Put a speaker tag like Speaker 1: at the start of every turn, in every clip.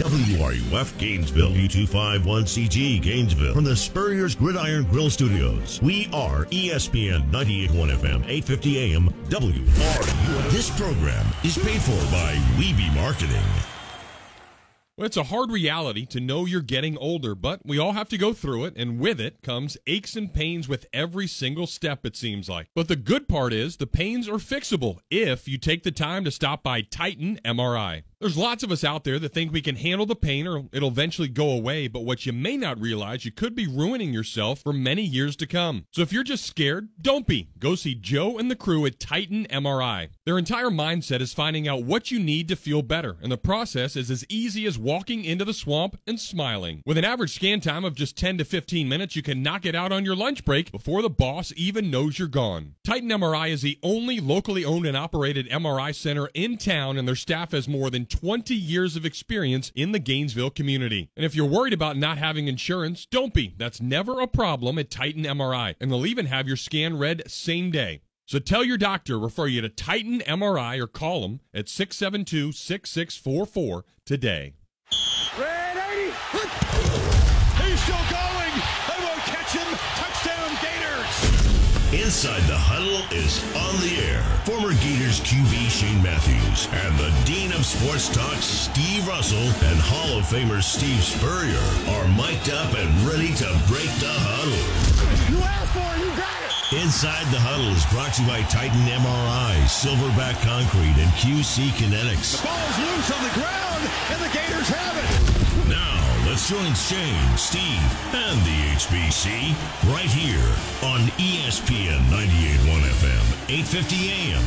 Speaker 1: WRUF Gainesville, U251CG Gainesville. From the Spurrier's Gridiron Grill Studios, we are ESPN 98.1 FM, 850 AM, WRUF. This program is paid for by Weeby Marketing.
Speaker 2: Well, it's a hard reality to know you're getting older, but we all have to go through it, and with it comes aches and pains with every single step, it seems like. But the good part is the pains are fixable if you take the time to stop by Titan MRI. There's lots of us out there that think we can handle the pain or it'll eventually go away, but what you may not realize, you could be ruining yourself for many years to come. So if you're just scared, don't be. Go see Joe and the crew at Titan MRI. Their entire mindset is finding out what you need to feel better, and the process is as easy as walking into the swamp and smiling. With an average scan time of just 10 to 15 minutes, you can knock it out on your lunch break before the boss even knows you're gone. Titan MRI is the only locally owned and operated MRI center in town, and their staff has more than 20 years of experience in the Gainesville community. And if you're worried about not having insurance, don't be. That's never a problem at Titan MRI, and they'll even have your scan read same day. So tell your doctor, refer you to Titan MRI, or call them at 672-6644 today.
Speaker 3: Red 80. He's still going. They won't catch him. Touchdown Gators.
Speaker 1: Inside the Huddle is on the air. Former Gators QB Shane Matthews and the Dean of Sports Talk, Steve Russell, and Hall of Famer Steve Spurrier are mic'd up and ready to break the huddle.
Speaker 3: You asked for it, you got it.
Speaker 1: Inside the Huddle is brought to you by Titan MRI, Silverback Concrete, and QC Kinetics.
Speaker 3: The ball is loose on the ground, and the Gators have it.
Speaker 1: Now, let's join Shane, Steve, and the HBC right here on ESPN 98.1 FM, 850 AM,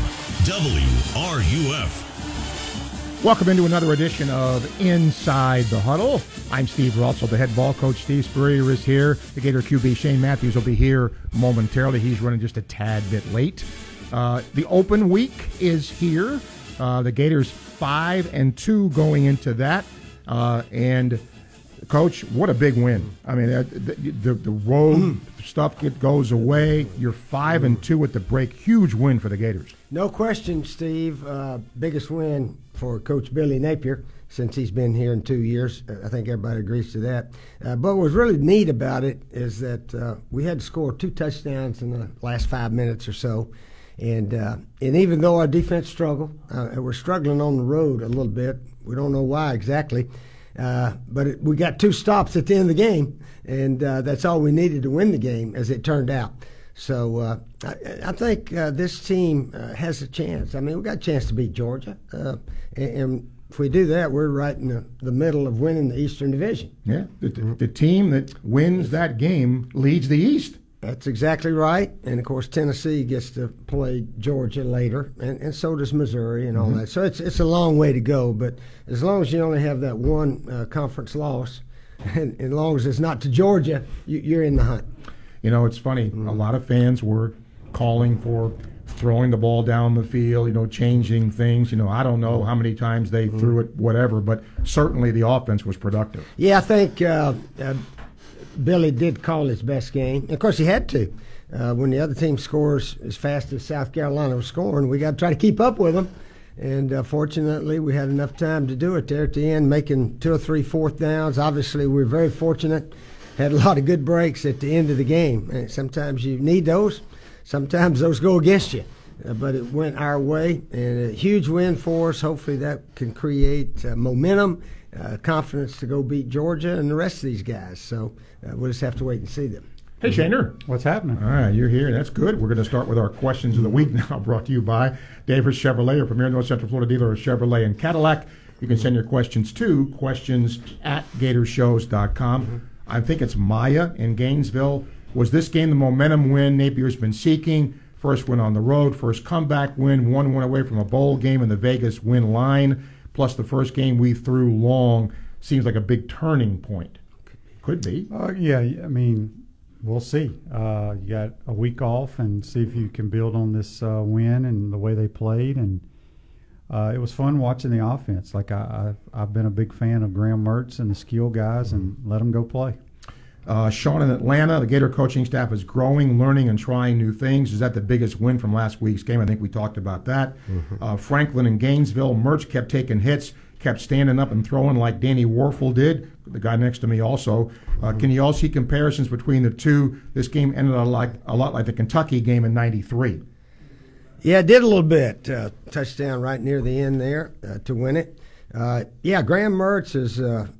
Speaker 1: WRUF.
Speaker 4: Welcome into another edition of Inside the Huddle. I'm Steve Russell. The head ball coach, Steve Spurrier, is here. The Gator QB, Shane Matthews, will be here momentarily. He's running just a tad bit late. The open week is here. The Gators 5-2 going into that. And, Coach, what a big win. I mean, the road stuff goes away. You're 5-2 at the break. Huge win for the Gators.
Speaker 5: No question, Steve. Biggest win for Coach Billy Napier since he's been here in 2 years. I think everybody agrees to that. But what was really neat about it is that we had to score 2 touchdowns in the last 5 minutes or so. And even though our defense struggled, we're struggling on the road a little bit. We don't know why exactly. But we got 2 stops at the end of the game, and that's all we needed to win the game, as it turned out. So I think this team has a chance. I mean, we got a chance to beat Georgia, and if we do that, we're right in the middle of winning the Eastern Division.
Speaker 4: Yeah, the team that wins that game leads the East.
Speaker 5: That's exactly right. And, of course, Tennessee gets to play Georgia later, and so does Missouri and all that. So it's a long way to go. But as long as you only have that one conference loss, and as long as it's not to Georgia, you're in the hunt.
Speaker 4: You know, it's funny. A lot of fans were calling for throwing the ball down the field, changing things. I don't know how many times they threw it, whatever, but certainly the offense was productive.
Speaker 5: Yeah, I think Billy did call his best game. Of course, he had to. When the other team scores as fast as South Carolina was scoring, we got to try to keep up with them. And fortunately, we had enough time to do it there at the end, making 2 or 3 fourth downs. Obviously, we were very fortunate. Had a lot of good breaks at the end of the game. And sometimes you need those. Sometimes those go against you. But it went our way, and a huge win for us. Hopefully that can create momentum, confidence to go beat Georgia and the rest of these guys. So we'll just have to wait and see them.
Speaker 4: Hey, Shaner.
Speaker 6: What's happening?
Speaker 4: All right, you're here. That's good. We're going to start with our questions of the week now, brought to you by Davis Chevrolet, your premier North Central Florida dealer of Chevrolet and Cadillac. You can send your questions to questions@gatorshows.com. I think it's Maya in Gainesville. Was this game the momentum win Napier's been seeking? First win on the road, first comeback win, 1 away from a bowl game in the Vegas win line, plus the first game we threw long. Seems like a big turning point. Could be.
Speaker 6: Yeah, I mean, we'll see. You got a week off and see if you can build on this win and the way they played. And it was fun watching the offense. Like I've been a big fan of Graham Mertz and the skill guys, and let them go play.
Speaker 4: Sean in Atlanta, the Gator coaching staff is growing, learning, and trying new things. Is that the biggest win from last week's game? I think we talked about that. Franklin in Gainesville, Mertz kept taking hits. kept standing up and throwing like Danny Warfel did, the guy next to me also. Can you all see comparisons between the two? This game ended a lot like the Kentucky game in '93.
Speaker 5: Yeah, it did a little bit. Touchdown right near the end there to win it. Graham Mertz is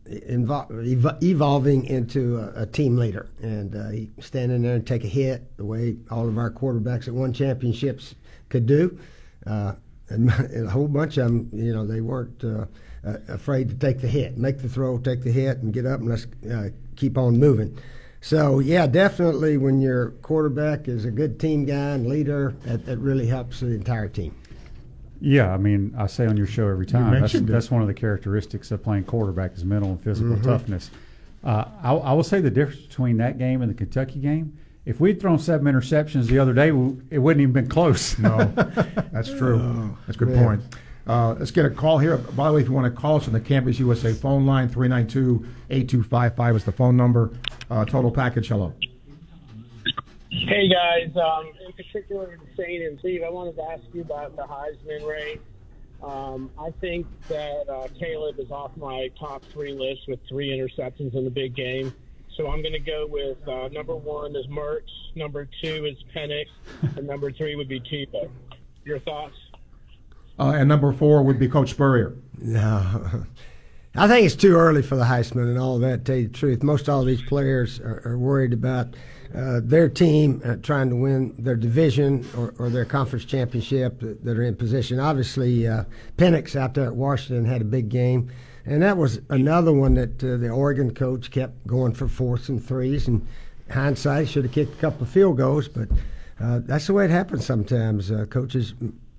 Speaker 5: evolving into a team leader, and he standing there and take a hit the way all of our quarterbacks that won championships could do. And a whole bunch of them, they weren't afraid to take the hit, make the throw, take the hit, and get up and let's keep on moving. So, yeah, definitely when your quarterback is a good team guy and leader, that really helps the entire team.
Speaker 6: Yeah, I mean, I say on your show every time, that's one of the characteristics of playing quarterback is mental and physical toughness. I will say the difference between that game and the Kentucky game, if we'd thrown 7 interceptions the other day, it wouldn't even been close.
Speaker 4: No, that's true. That's a good point. Let's get a call here. By the way, if you want to call us on the Campus USA phone line, 392-8255 is the phone number. Total Package, hello.
Speaker 7: Hey, guys. In particular, Shane and Steve, I wanted to ask you about the Heisman race. I think that Caleb is off my top 3 list with 3 interceptions in the big game. So I'm going to go with number 1 is Mertz, number 2 is Penix, and number 3 would be Tebow. Your thoughts?
Speaker 4: And number 4 would be Coach Spurrier.
Speaker 5: No. I think it's too early for the Heisman and all that, to tell you the truth. Most all these players are worried about their team trying to win their division or their conference championship that are in position. Obviously, Penix out there at Washington had a big game. And that was another one that the Oregon coach kept going for 4th and 3s. And hindsight, should have kicked a couple of field goals. But that's the way it happens sometimes. Coaches,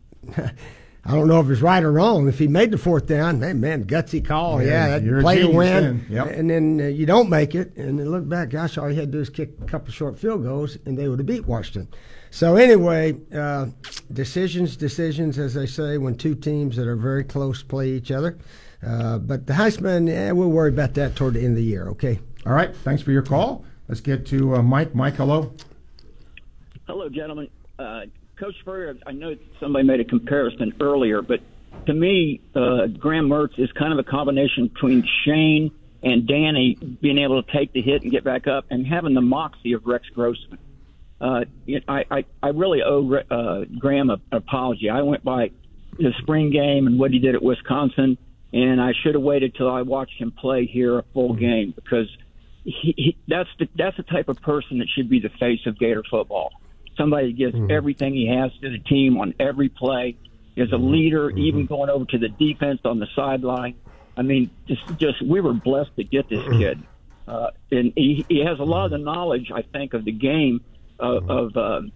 Speaker 5: I don't know if it's right or wrong. If he made the 4th down, man, gutsy call. Yeah, that play to win. Yep. And then you don't make it. And then look back, gosh, all you had to do is kick a couple of short field goals, and they would have beat Washington. So anyway, decisions, as they say, when 2 teams that are very close play each other. But the Heisman, we'll worry about that toward the end of the year, okay?
Speaker 4: All right. Thanks for your call. Let's get to Mike. Mike, hello.
Speaker 8: Hello, gentlemen. Coach Spurrier, I know somebody made a comparison earlier, but to me, Graham Mertz is kind of a combination between Shane and Danny being able to take the hit and get back up and having the moxie of Rex Grossman. I really owe Graham an apology. I went by the spring game and what he did at Wisconsin, and I should have waited till I watched him play here a full game because that's the type of person that should be the face of Gator football. Somebody that gives everything he has to the team on every play, is a leader, even going over to the defense on the sideline. I mean, just we were blessed to get this kid. And he has a lot of the knowledge, I think, of the game of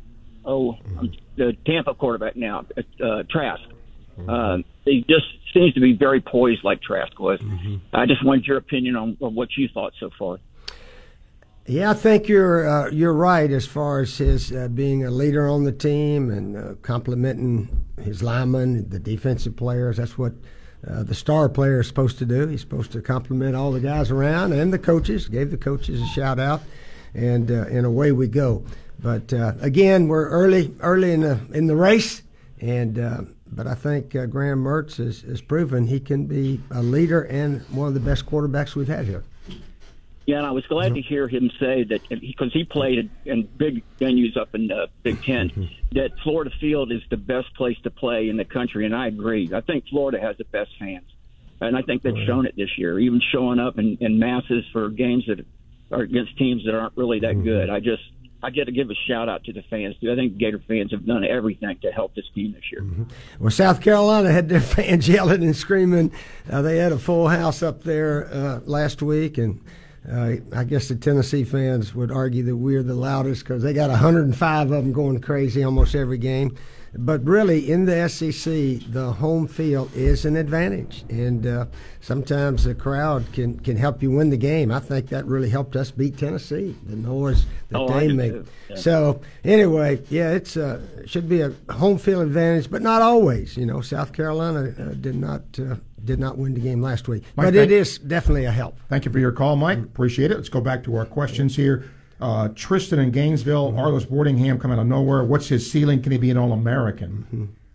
Speaker 8: the Tampa quarterback now, Trask. He just seems to be very poised like Trask was. I just wanted your opinion on what you thought so far.
Speaker 5: Yeah, I think you're right as far as his being a leader on the team and complimenting his linemen, the defensive players. That's what the star player is supposed to do. He's supposed to compliment all the guys around and the coaches. Gave the coaches a shout out, and away we go. But again, we're early in the race, and but I think Graham Mertz has proven he can be a leader and one of the best quarterbacks we've had here.
Speaker 8: Yeah, and I was glad to hear him say that, because he played in big venues up in the Big Ten, that Florida Field is the best place to play in the country, and I agree. I think Florida has the best fans, and I think they've shown it this year, even showing up in masses for games that are against teams that aren't really that good. I get to give a shout-out to the fans, too. I think Gator fans have done everything to help this team this year.
Speaker 5: Well, South Carolina had their fans yelling and screaming. They had a full house up there last week, and I guess the Tennessee fans would argue that we're the loudest because they got 105 of them going crazy almost every game. But really, in the SEC, the home field is an advantage, and sometimes the crowd can help you win the game. I think that really helped us beat Tennessee, the noise that they make. Yeah. So anyway, yeah, it should be a home field advantage, but not always. You know, South Carolina did not win the game last week, Mike, but it is definitely a help.
Speaker 4: Thank you for your call, Mike. Appreciate it. Let's go back to our questions here. Tristan in Gainesville, Arlos Boardingham coming out of nowhere. What's his ceiling? Can he be an All-American?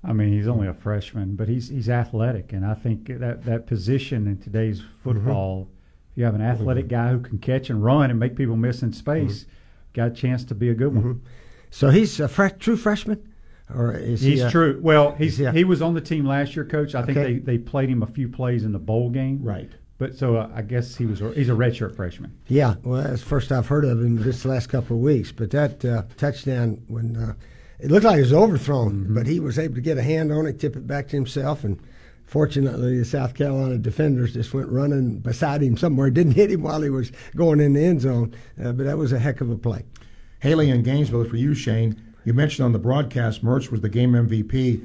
Speaker 6: I mean, he's only a freshman, but he's athletic, and I think that position in today's football, if you have an athletic guy who can catch and run and make people miss in space, got a chance to be a good one.
Speaker 5: So he's a true freshman, or is
Speaker 6: he's true? Well, he was on the team last year, Coach. I think they played him a few plays in the bowl game,
Speaker 4: Right.
Speaker 6: But so I guess he's a redshirt freshman.
Speaker 5: Yeah, well, that's the first I've heard of him this last couple of weeks. But that touchdown, when it looked like it was overthrown, but he was able to get a hand on it, tip it back to himself, and fortunately the South Carolina defenders just went running beside him somewhere, didn't hit him while he was going in the end zone. But that was a heck of a play.
Speaker 4: Haley in Gainesville, for you, Shane, you mentioned on the broadcast Mertz was the game MVP.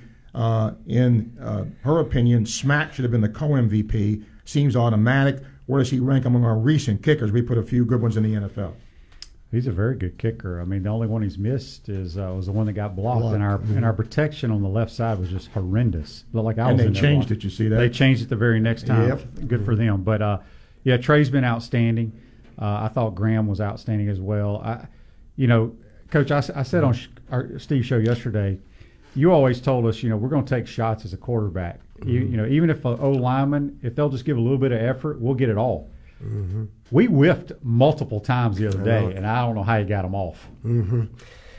Speaker 4: In her opinion, Smack should have been the co-MVP. Seems automatic. Where does he rank among our recent kickers? We put a few good ones in the NFL.
Speaker 6: He's a very good kicker. I mean, the only one he's missed was the one that got blocked, and our protection on the left side was just horrendous. Looked like I was in there.
Speaker 4: And they changed it. You see that?
Speaker 6: They changed it the very next time.
Speaker 4: Yep.
Speaker 6: Good for them. But Trey's been outstanding. I thought Graham was outstanding as well. Coach, I said on our Steve show yesterday, you always told us, we're going to take shots as a quarterback. Even if an O-lineman, if they'll just give a little bit of effort, we'll get it all. We whiffed multiple times the other day, and I don't know how you got them off.
Speaker 5: In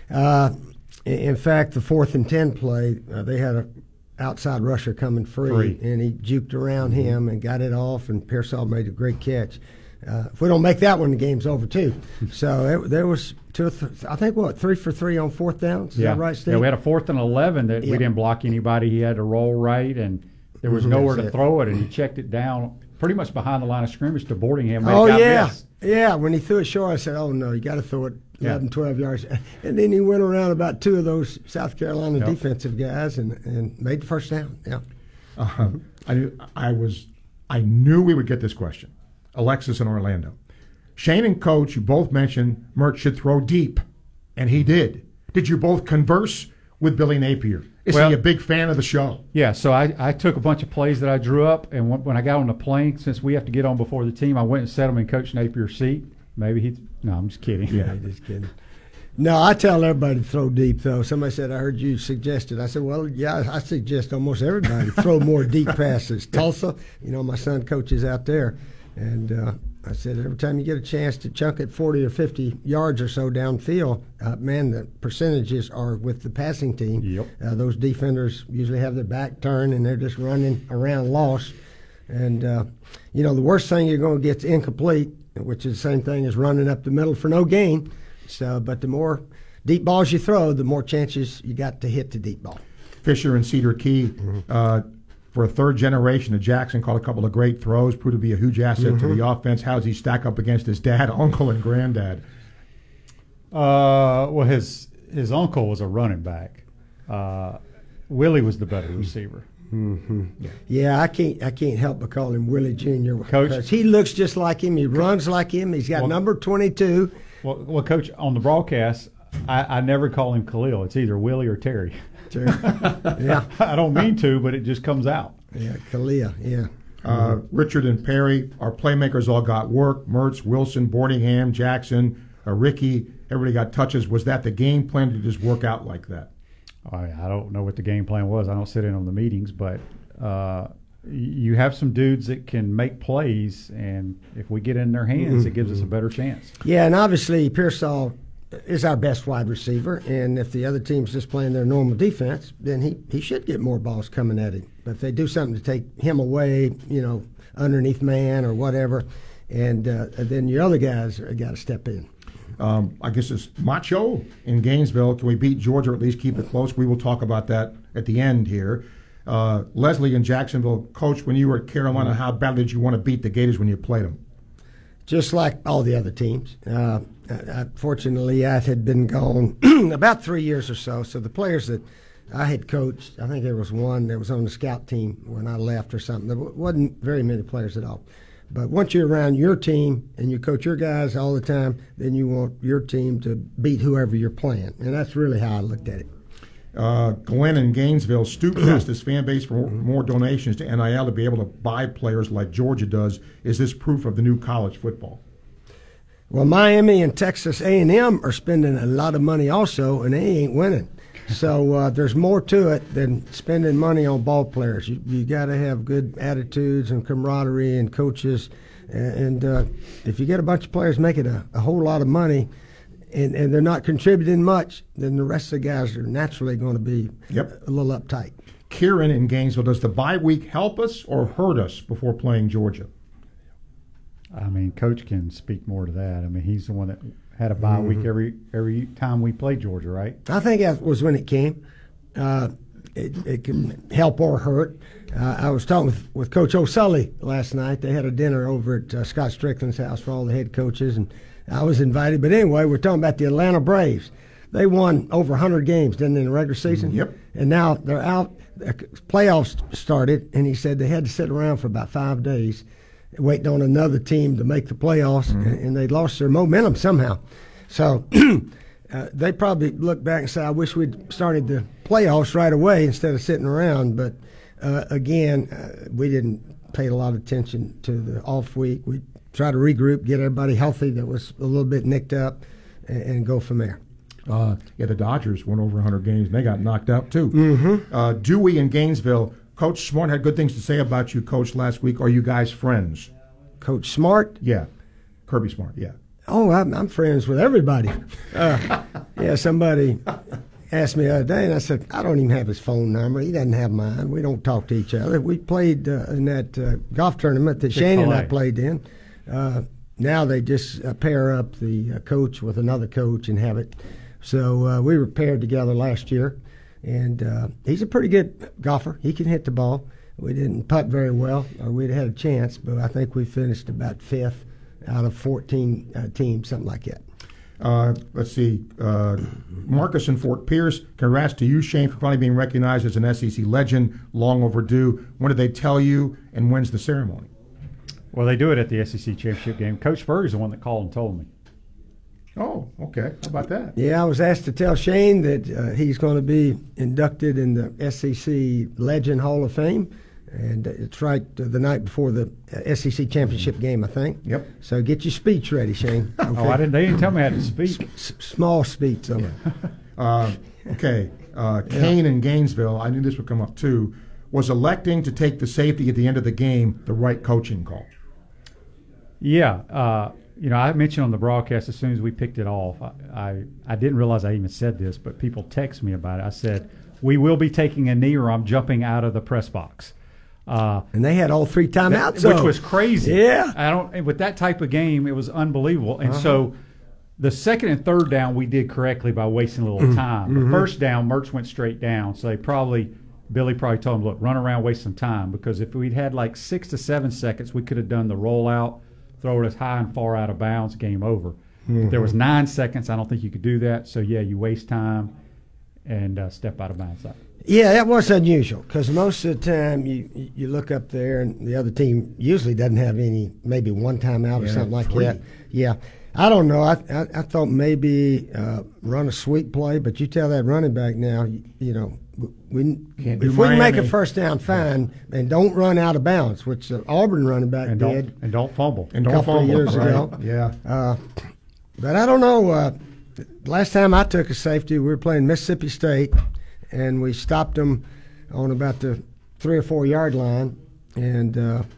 Speaker 5: fact, the 4th and 10 play, they had an outside rusher coming free, and he juked around him and got it off, and Pearsall made a great catch. If we don't make that one, the game's over too. So there was 3 for 3 on 4th downs. Is that right, Steve?
Speaker 6: Yeah, we had a 4th and 11 that we didn't block anybody. He had to roll right, and there was nowhere to throw it, and he checked it down pretty much behind the line of scrimmage to Boardingham.
Speaker 5: Yeah. When he threw it short, I said, "Oh no, you got to throw it 11, 12 yards." And then he went around about 2 of those South Carolina defensive guys and made the first down. Yeah.
Speaker 4: I knew we would get this question. Alexis in Orlando. Shane and Coach, you both mentioned Mertz should throw deep, and he did. Did you both converse with Billy Napier? Is he a big fan of the show?
Speaker 6: Yeah, so I took a bunch of plays that I drew up, and when I got on the plane, since we have to get on before the team, I went and sat him in Coach Napier's seat. No, I'm just kidding.
Speaker 5: Yeah, just kidding. No, I tell everybody to throw deep, though. Somebody said, I heard you suggested. I said, well, yeah, I suggest almost everybody throw more deep passes. Tulsa, my son coaches out there. And I said, every time you get a chance to chunk it 40 or 50 yards or so downfield, the percentages are with the passing team.
Speaker 6: Yep.
Speaker 5: Those defenders usually have their back turned, and they're just running around lost. And, the worst thing you're going to get is incomplete, which is the same thing as running up the middle for no gain. So, but the more deep balls you throw, the more chances you got to hit the deep ball.
Speaker 4: Fisher and Cedar Key, for a third generation of Jackson, caught a couple of great throws, proved to be a huge asset to the offense. How does he stack up against his dad, uncle, and granddad?
Speaker 6: Well, his uncle was a running back. Willie was the better receiver.
Speaker 5: Yeah, I can't help but call him Willie Jr.
Speaker 6: Coach,
Speaker 5: because he looks just like him. He runs like him. He's got number 22.
Speaker 6: Well, Coach, on the broadcast, I never call him Khalil. It's either Willie or Terry.
Speaker 5: Yeah,
Speaker 6: I don't mean to, but it just comes out.
Speaker 5: Yeah, Khalil. Yeah.
Speaker 4: Richard and Perry, our playmakers all got work. Mertz, Wilson, Boardingham, Jackson, Ricky, everybody got touches. Was that the game plan to just work out like that?
Speaker 6: I don't know what the game plan was. I don't sit in on the meetings, but you have some dudes that can make plays, and if we get in their hands, it gives us a better chance.
Speaker 5: Yeah, and obviously Pearsall is our best wide receiver, and if the other team's just playing their normal defense, then he should get more balls coming at him. But if they do something to take him away, underneath man or whatever, and then your other guys got to step in.
Speaker 4: I guess it's Macho in Gainesville. Can we beat Georgia or at least keep it close? We will talk about that at the end here. Leslie in Jacksonville, Coach, when you were at Carolina, how badly did you want to beat the Gators when you played them?
Speaker 5: Just like all the other teams. Fortunately, I had been gone about 3 years or so. So the players that I had coached, I think there was one that was on the scout team when I left or something. There wasn't very many players at all. But once you're around your team and you coach your guys all the time, then you want your team to beat whoever you're playing. And that's really how I looked at it.
Speaker 4: Glenn in Gainesville, Stoops asked his fan base for more donations to NIL to be able to buy players like Georgia does. Is this proof of the new college football?
Speaker 5: Well, Miami and Texas A&M are spending a lot of money also, and they ain't winning. So there's more to it than spending money on ball players. You got to have good attitudes and camaraderie and coaches. And if you get a bunch of players making a whole lot of money and they're not contributing much, then the rest of the guys are naturally going to be a little uptight.
Speaker 4: Kieran in Gainesville, does the bye week help us or hurt us before playing Georgia?
Speaker 6: I mean, Coach can speak more to that. I mean, he's the one that had a bye week every time we played Georgia, right?
Speaker 5: I think that was when it came. It can help or hurt. I was talking with Coach O'Sully last night. They had a dinner over at Scott Strickland's house for all the head coaches, and I was invited. But anyway, we're talking about the Atlanta Braves. They won over 100 games, didn't they, in the regular season?
Speaker 4: Yep.
Speaker 5: And now they're out. Playoffs started, and he said they had to sit around for about 5 days waiting on another team to make the playoffs, and they lost their momentum somehow. So they probably look back and say, I wish we'd started the playoffs right away instead of sitting around. But, again, we didn't pay a lot of attention to the off week. We tried to regroup, get everybody healthy that was a little bit nicked up, and go from there.
Speaker 4: The Dodgers won over 100 games, and they got knocked out, too. Dewey in Gainesville, Coach Smart had good things to say about you, Coach, last week. Are you guys friends?
Speaker 5: Coach Smart?
Speaker 4: Yeah. Kirby Smart, yeah.
Speaker 5: Oh, I'm friends with everybody. Somebody asked me the other day, and I said, I don't even have his phone number. He doesn't have mine. We don't talk to each other. We played in that golf tournament that Shane and I played in. Now they just pair up the coach with another coach and have it. So we were paired together last year, and he's a pretty good golfer. He can hit the ball. We didn't putt very well, or we'd had a chance, but I think we finished about 5th out of 14 teams, something like that.
Speaker 4: Let's see. Marcus in Fort Pierce, congrats to you, Shane, for finally being recognized as an SEC legend. Long overdue. When did they tell you, and when's the ceremony?
Speaker 6: Well, they do it at the SEC championship game. Coach Berg is the one that called and told me.
Speaker 4: Oh, okay. How about that?
Speaker 5: Yeah, I was asked to tell Shane that he's going to be inducted in the SEC Legend Hall of Fame. And it's right the night before the SEC championship game, I think.
Speaker 4: Yep.
Speaker 5: So get your speech ready, Shane. Okay.
Speaker 6: Oh, they didn't tell me how to speak.
Speaker 5: Small speech, though.
Speaker 4: Okay. Kane in Gainesville, I knew this would come up too, was electing to take the safety at the end of the game the right coaching call?
Speaker 6: Yeah. I mentioned on the broadcast as soon as we picked it off, I didn't realize I even said this, but people text me about it. I said, we will be taking a knee or I'm jumping out of the press box.
Speaker 5: And they had all 3 timeouts,
Speaker 6: which was crazy.
Speaker 5: Yeah,
Speaker 6: with that type of game, it was unbelievable. And so, the second and third down we did correctly by wasting a little time. The first down, Mertz went straight down, so Billy probably told him, "Look, run around, waste some time." Because if we'd had like 6 to 7 seconds, we could have done the rollout, throw it as high and far out of bounds, game over. If there was 9 seconds, I don't think you could do that. So you waste time and step out of bounds.
Speaker 5: Yeah, that was unusual because most of the time you look up there and the other team usually doesn't have any, maybe one timeout or something like that. Yeah, I don't know. I thought maybe run a sweep play, but you tell that running back now, if we make a first down, fine, and don't run out of bounds, which the Auburn running back did.
Speaker 6: And don't fumble.
Speaker 5: A couple of years ago.
Speaker 4: Yeah.
Speaker 5: But I don't know. Last time I took a safety, we were playing Mississippi State, and we stopped them on about the 3 or 4 yard line, and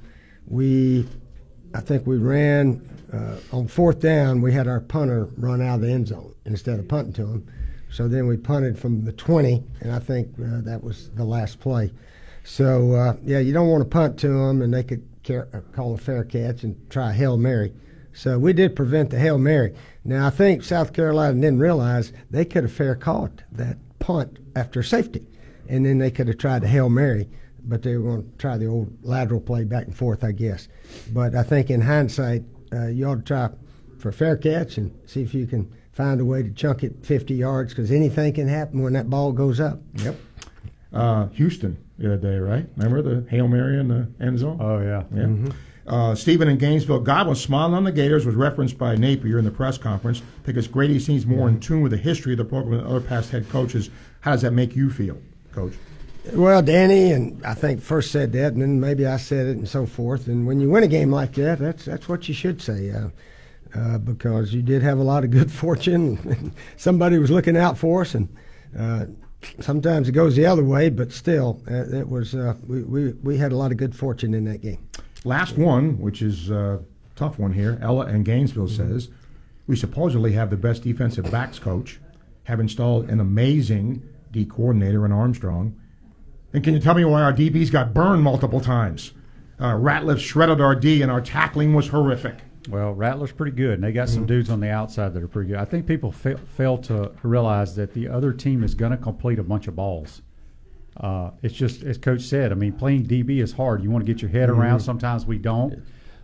Speaker 5: I think we ran on 4th down. We had our punter run out of the end zone instead of punting to him. So then we punted from the 20, and I think that was the last play. So you don't want to punt to them, and they could call a fair catch and try a Hail Mary. So we did prevent the Hail Mary. Now I think South Carolina didn't realize they could have fair caught that punt after safety, and then they could have tried the Hail Mary, but they were going to try the old lateral play back and forth, I guess. But I think in hindsight, you ought to try for a fair catch and see if you can find a way to chunk it 50 yards because anything can happen when that ball goes up.
Speaker 4: Yep. Houston the other day, right? Remember the Hail Mary in the end zone?
Speaker 6: Oh, yeah.
Speaker 4: Stephen in Gainesville, God was smiling on the Gators, was referenced by Napier in the press conference because Grady seems more in tune with the history of the program than other past head coaches. How does that make you feel, Coach?
Speaker 5: Well, Danny, and I think first said that, and then maybe I said it and so forth. And when you win a game like that, that's what you should say because you did have a lot of good fortune. Somebody was looking out for us, and Sometimes it goes the other way, but still, it was we had a lot of good fortune in that game.
Speaker 4: Last one, which is a tough one here. Ella in Gainesville says, we supposedly have the best defensive backs coach, have installed an amazing D coordinator in Armstrong. And can you tell me why our DBs got burned multiple times? Ratliff shredded our D, and our tackling was horrific.
Speaker 6: Well, Rattler's pretty good, and they got some dudes on the outside that are pretty good. I think people fail to realize that the other team is going to complete a bunch of balls. It's just, as Coach said, I mean, playing DB is hard. You want to get your head around. Sometimes we don't.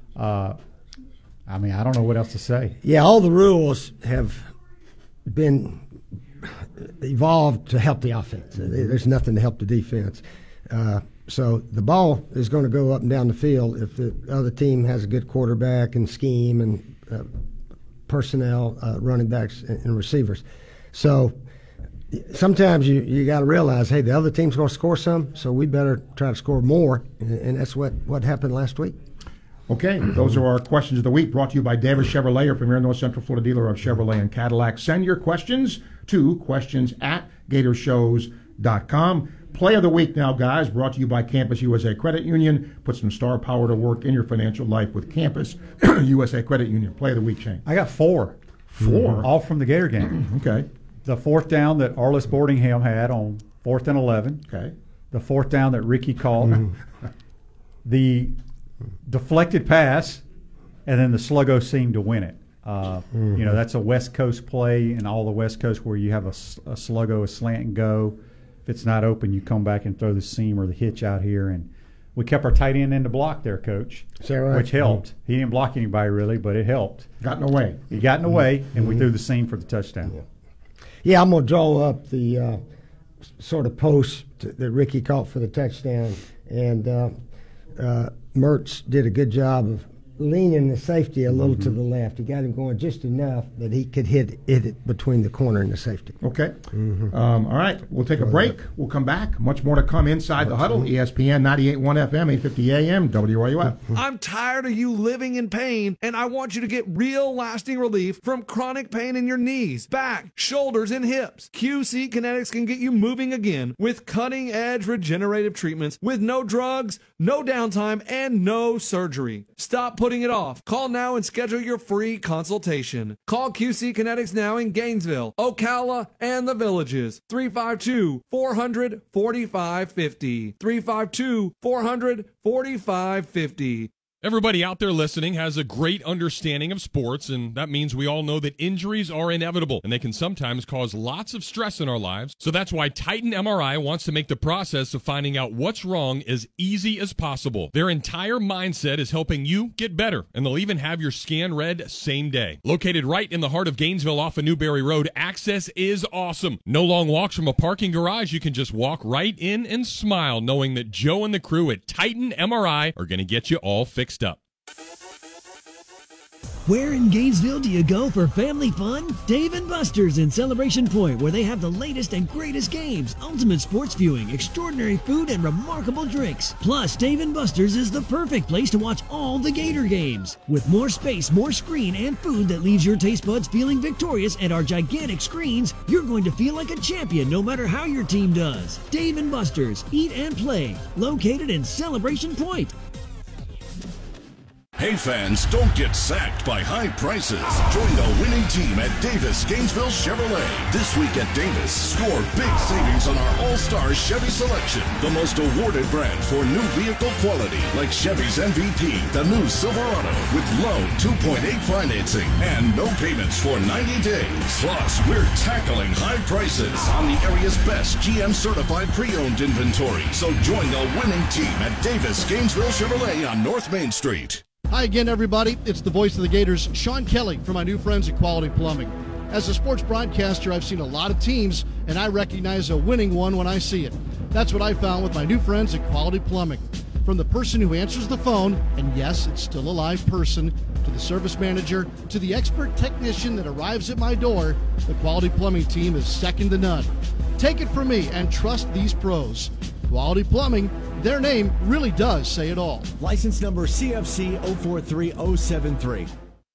Speaker 6: I mean, I don't know what else to say.
Speaker 5: Yeah, all the rules have been evolved to help the offense. There's nothing to help the defense. So the ball is going to go up and down the field if the other team has a good quarterback and scheme and personnel, running backs and receivers. So sometimes you got to realize, hey, the other team's going to score some, so we better try to score more, and that's what happened last week.
Speaker 4: Okay, those are our questions of the week, brought to you by Davis Chevrolet, your premier North Central Florida dealer of Chevrolet and Cadillac. Send your questions to questions@gatorshows.com. Play of the week now, guys, brought to you by Campus USA Credit Union. Put some star power to work in your financial life with Campus USA Credit Union. Play of the week, Shane.
Speaker 6: I got four. All from the Gator game.
Speaker 4: Okay.
Speaker 6: The fourth down that Arliss Boardingham had on 4th and 11.
Speaker 4: Okay.
Speaker 6: The fourth down that Ricky called. The deflected pass, and then the sluggo seam to win it. You know, that's a West Coast play in all the West Coast where you have a sluggo, a slant and go. If it's not open, you come back and throw the seam or the hitch out here. And we kept our tight end in the block there, Coach,
Speaker 5: Is that right?
Speaker 6: which helped. He didn't block anybody really, but it helped.
Speaker 4: Got in the way.
Speaker 6: He got in the way, and we threw the seam for the touchdown.
Speaker 5: Yeah, I'm going to draw up the sort of post that Ricky caught for the touchdown. And Mertz did a good job of leaning the safety a little to the left. He got him going just enough that he could hit it between the corner and the safety.
Speaker 4: Okay. All right. We'll take a break. We'll come back. Much more to come inside the huddle. ESPN 98.1 FM, 850 AM, WRUF.
Speaker 9: I'm tired of you living in pain, and I want you to get real lasting relief from chronic pain in your knees, back, shoulders, and hips. QC Kinetics can get you moving again with cutting-edge regenerative treatments with no drugs, no downtime, and no surgery. Stop putting it off. Call now and schedule your free consultation. Call QC Kinetics now in Gainesville, Ocala, and the Villages. 352-400-4550. 352-400-4550.
Speaker 2: Everybody out there listening has a great understanding of sports, and that means we all know that injuries are inevitable, and they can sometimes cause lots of stress in our lives. So that's why Titan MRI wants to make the process of finding out what's wrong as easy as possible. Their entire mindset is helping you get better, and they'll even have your scan read same day. Located right in the heart of Gainesville off of Newberry Road, access is awesome. No long walks from a parking garage. You can just walk right in and smile knowing that Joe and the crew at Titan MRI are going to get you all fixed up.
Speaker 10: Where in Gainesville do you go for family fun? Dave & Buster's in Celebration Point, where they have the latest and greatest games, ultimate sports viewing, extraordinary food, and remarkable drinks. Plus, Dave & Buster's is the perfect place to watch all the Gator games. With more space, more screen, and food that leaves your taste buds feeling victorious at our gigantic screens, you're going to feel like a champion no matter how your team does. Dave & Buster's, eat and play, located in Celebration Point.
Speaker 11: Hey fans, don't get sacked by high prices. Join the winning team at Davis Gainesville Chevrolet. This week at Davis, score big savings on our all-star Chevy selection. The most awarded brand for new vehicle quality, like Chevy's MVP, the new Silverado, with low 2.8 financing and no payments for 90 days. Plus, we're tackling high prices on the area's best GM-certified pre-owned inventory. So join the winning team at Davis Gainesville Chevrolet on North Main Street.
Speaker 12: Hi again, everybody. It's the voice of the Gators, Sean Kelly, from my new friends at Quality Plumbing. As a sports broadcaster, I've seen a lot of teams, and I recognize a winning one when I see it. That's what I found with my new friends at Quality Plumbing. From the person who answers the phone, and yes, it's still a live person, to the service manager, to the expert technician that arrives at my door, the Quality Plumbing team is second to none. Take it from me and trust these pros. Quality Plumbing, their name really does say it all.
Speaker 13: License number CFC 043073.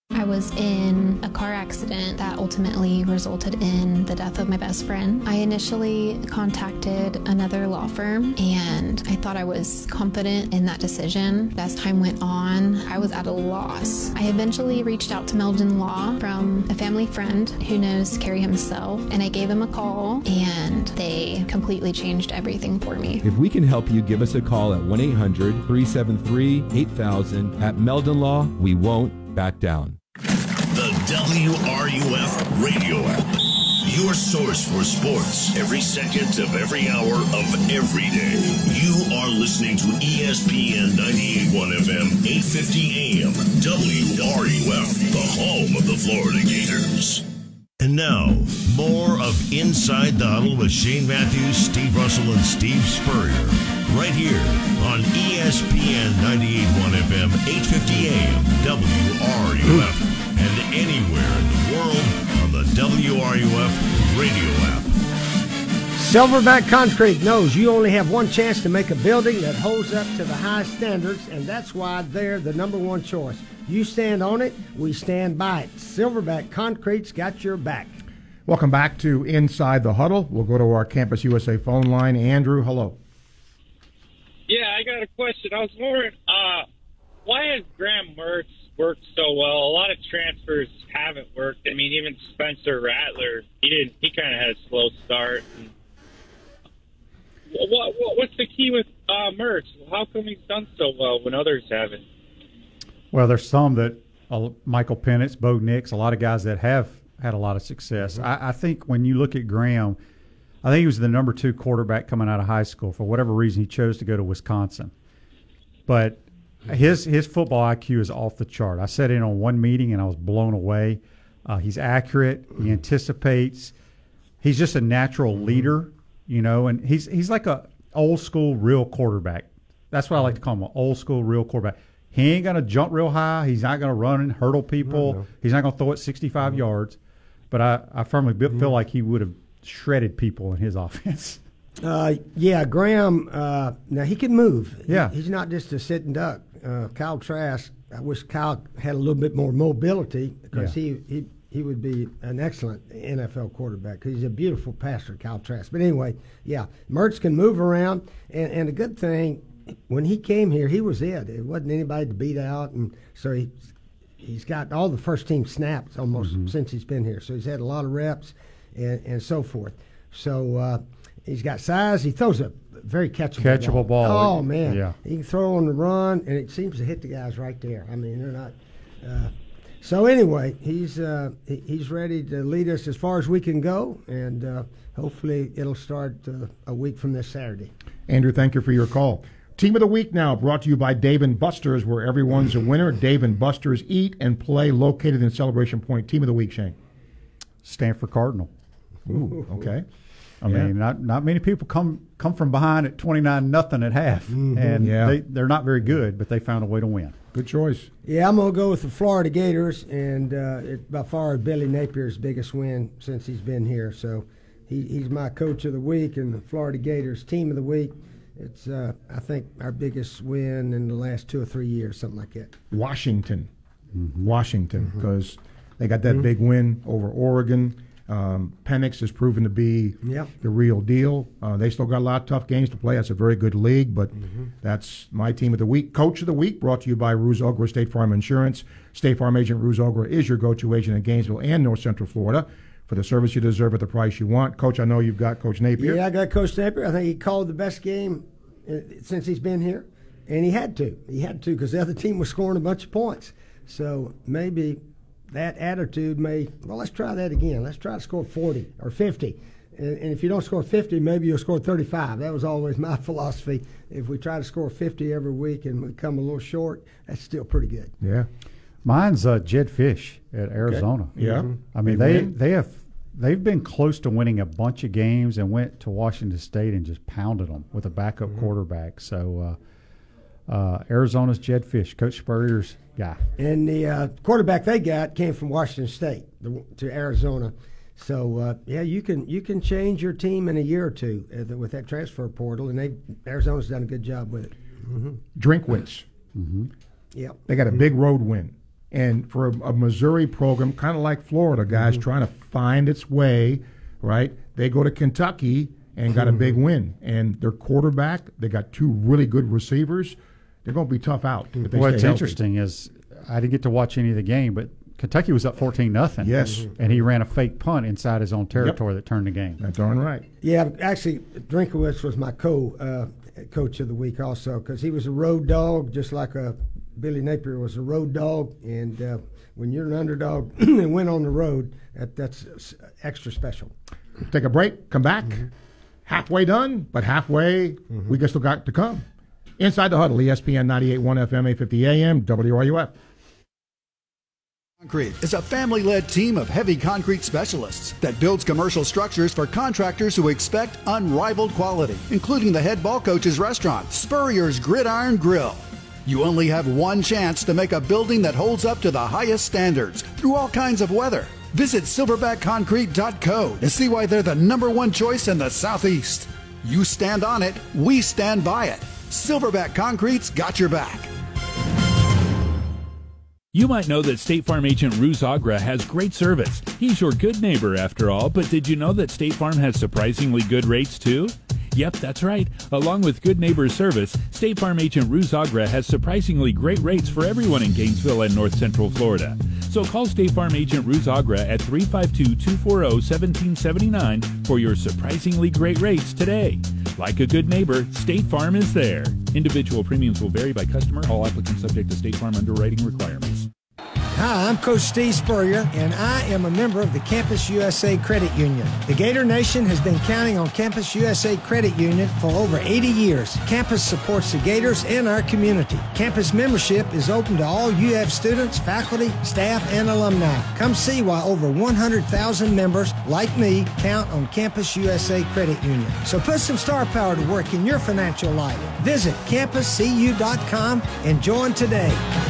Speaker 13: I was in a car accident that ultimately resulted in the death of my best friend. I initially contacted another law firm, and I thought I was confident in that decision. As time went on, I was at a loss. I eventually reached out to Meldon Law from a family friend who knows Kerry himself, and I gave him a call, and they completely changed everything for me.
Speaker 14: If we can help you, give us a call at 1-800-373-8000. At Meldon Law, we won't back down.
Speaker 1: The WRUF radio app. Your source for sports every second of every hour of every day. You are listening to ESPN 98.1 FM, 850 AM, WRUF, the home of the Florida Gators. And now, more of Inside the Huddle with Shane Matthews, Steve Russell, and Steve Spurrier. Right here on ESPN 98.1 FM, 850 AM, WRUF, and anywhere in the world on the WRUF radio app.
Speaker 5: Silverback Concrete knows you only have one chance to make a building that holds up to the highest standards, and that's why they're the number one choice. You stand on it, we stand by it. Silverback Concrete's got your back.
Speaker 4: Welcome back to Inside the Huddle. We'll go to our Campus USA phone line. Andrew, hello.
Speaker 15: Yeah, I got a question. I was wondering, why has Graham Mertz worked so well? A lot of transfers haven't worked. I mean, even Spencer Rattler, he kind of had a slow start. And what's the key with Mertz? How come he's done so well when others haven't?
Speaker 6: Well, there's some that Michael Penix, Bo Nix, a lot of guys that have had a lot of success. I think when you look at Graham, I think he was the number 2 quarterback coming out of high school. For whatever reason, he chose to go to Wisconsin. But his football IQ is off the chart. I sat in on one meeting, and I was blown away. He's accurate. He anticipates. He's just a natural leader, and he's like a old-school real quarterback. That's what I like to call him, an old-school real quarterback. He ain't going to jump real high. He's not going to run and hurdle people. No. He's not going to throw it 65 yards. But I firmly feel like he would have shredded people in his offense.
Speaker 5: Graham, now he can move.
Speaker 6: Yeah.
Speaker 5: He's not just a sitting duck. Kyle Trask, I wish Kyle had a little bit more mobility because he would be an excellent NFL quarterback because he's a beautiful passer, Kyle Trask. But anyway, Mertz can move around. And the good thing, when he came here, he was it. It wasn't anybody to beat out. And so he's got all the first-team snaps almost since he's been here. So he's had a lot of reps and so forth. So he's got size. He throws a very catchable
Speaker 6: ball.
Speaker 5: Oh, man.
Speaker 6: Yeah.
Speaker 5: He can throw on the run, and it seems to hit the guys right there. I mean, they're not so anyway, he's ready to lead us as far as we can go, and hopefully it'll start a week from this Saturday.
Speaker 4: Andrew, thank you for your call. Team of the Week now brought to you by Dave & Buster's, where everyone's a winner. Dave & Buster's Eat and Play, located in Celebration Point. Team of the Week, Shane.
Speaker 6: Stanford Cardinal.
Speaker 4: Ooh, okay.
Speaker 6: I mean, not many people come from behind at 29-0 at half, and they're not very good, but they found a way to win.
Speaker 4: Good choice.
Speaker 5: Yeah, I'm going to go with the Florida Gators, and it's by far Billy Napier's biggest win since he's been here. So he's my coach of the week, and the Florida Gators Team of the Week. It's, I think, our biggest win in the last 2 or 3 years, something like that.
Speaker 4: Washington, because they got that big win over Oregon. Penix has proven to be the real deal. They still got a lot of tough games to play. That's a very good league, but that's my Team of the Week. Coach of the Week brought to you by Ruse Ogra State Farm Insurance. State Farm agent Ruse Ogra is your go-to agent in Gainesville and North Central Florida for the service you deserve at the price you want. Coach, I know you've got Coach Napier.
Speaker 5: Yeah, I got Coach Napier. I think he called the best game since he's been here, and he had to. He had to because the other team was scoring a bunch of points. So maybe that attitude let's try that again. Let's try to score 40 or 50. And if you don't score 50, maybe you'll score 35. That was always my philosophy. If we try to score 50 every week and we come a little short, that's still pretty good.
Speaker 4: Yeah.
Speaker 6: Mine's Jed Fish at Arizona.
Speaker 4: Okay. Yeah.
Speaker 6: I mean, they've been close to winning a bunch of games and went to Washington State and just pounded them with a backup quarterback. So Arizona's Jed Fish, Coach Spurrier's guy.
Speaker 5: And the quarterback they got came from Washington State to Arizona. So you can change your team in a year or two with that transfer portal, and Arizona's done a good job with it.
Speaker 4: Drinkwitz.
Speaker 5: Yep.
Speaker 4: They got a big road win And for a Missouri program, kind of like Florida, guys, trying to find its way, right? They go to Kentucky and got a big win. And their quarterback, they got two really good receivers. They're going to be tough out. If they
Speaker 6: What's
Speaker 4: stay
Speaker 6: interesting is I didn't get to watch any of the game, but Kentucky was up 14-0.
Speaker 4: Yes.
Speaker 6: And he ran a fake punt inside his own territory that turned the game.
Speaker 4: That's darn right.
Speaker 5: Yeah, actually, Drinkowitz was my coach of the week also, because he was a road dog, just like Billy Napier was a road dog. And when you're an underdog and win on the road, that's extra special.
Speaker 4: Take a break, come back. Halfway done, but halfway we still got to come. Inside the Huddle, ESPN 98.1 FM, 850 AM, WRUF.
Speaker 16: Concrete is a family-led team of heavy concrete specialists that builds commercial structures for contractors who expect unrivaled quality, including the head ball coach's restaurant, Spurrier's Gridiron Grill. You only have one chance to make a building that holds up to the highest standards through all kinds of weather. Visit silverbackconcrete.co to see why they're the #1 choice in the Southeast. You stand on it, we stand by it. Silverback Concrete's got your back.
Speaker 17: You might know that State Farm agent Ruz Agra has great service. He's your good neighbor after all, but did you know that State Farm has surprisingly good rates too? Yep, that's right. Along with good neighbor service, State Farm agent Ruz Agra has surprisingly great rates for everyone in Gainesville and North Central Florida. So call State Farm agent Ruz Agra at 352-240-1779 for your surprisingly great rates today. Like a good neighbor, State Farm is there. Individual premiums will vary by customer. All applicants subject to State Farm underwriting requirements.
Speaker 18: Hi, I'm Coach Steve Spurrier, and I am a member of the Campus USA Credit Union. The Gator Nation has been counting on Campus USA Credit Union for over 80 years. Campus supports the Gators and our community. Campus membership is open to all UF students, faculty, staff, and alumni. Come see why over 100,000 members like me count on Campus USA Credit Union. So put some star power to work in your financial life. Visit campuscu.com and join today.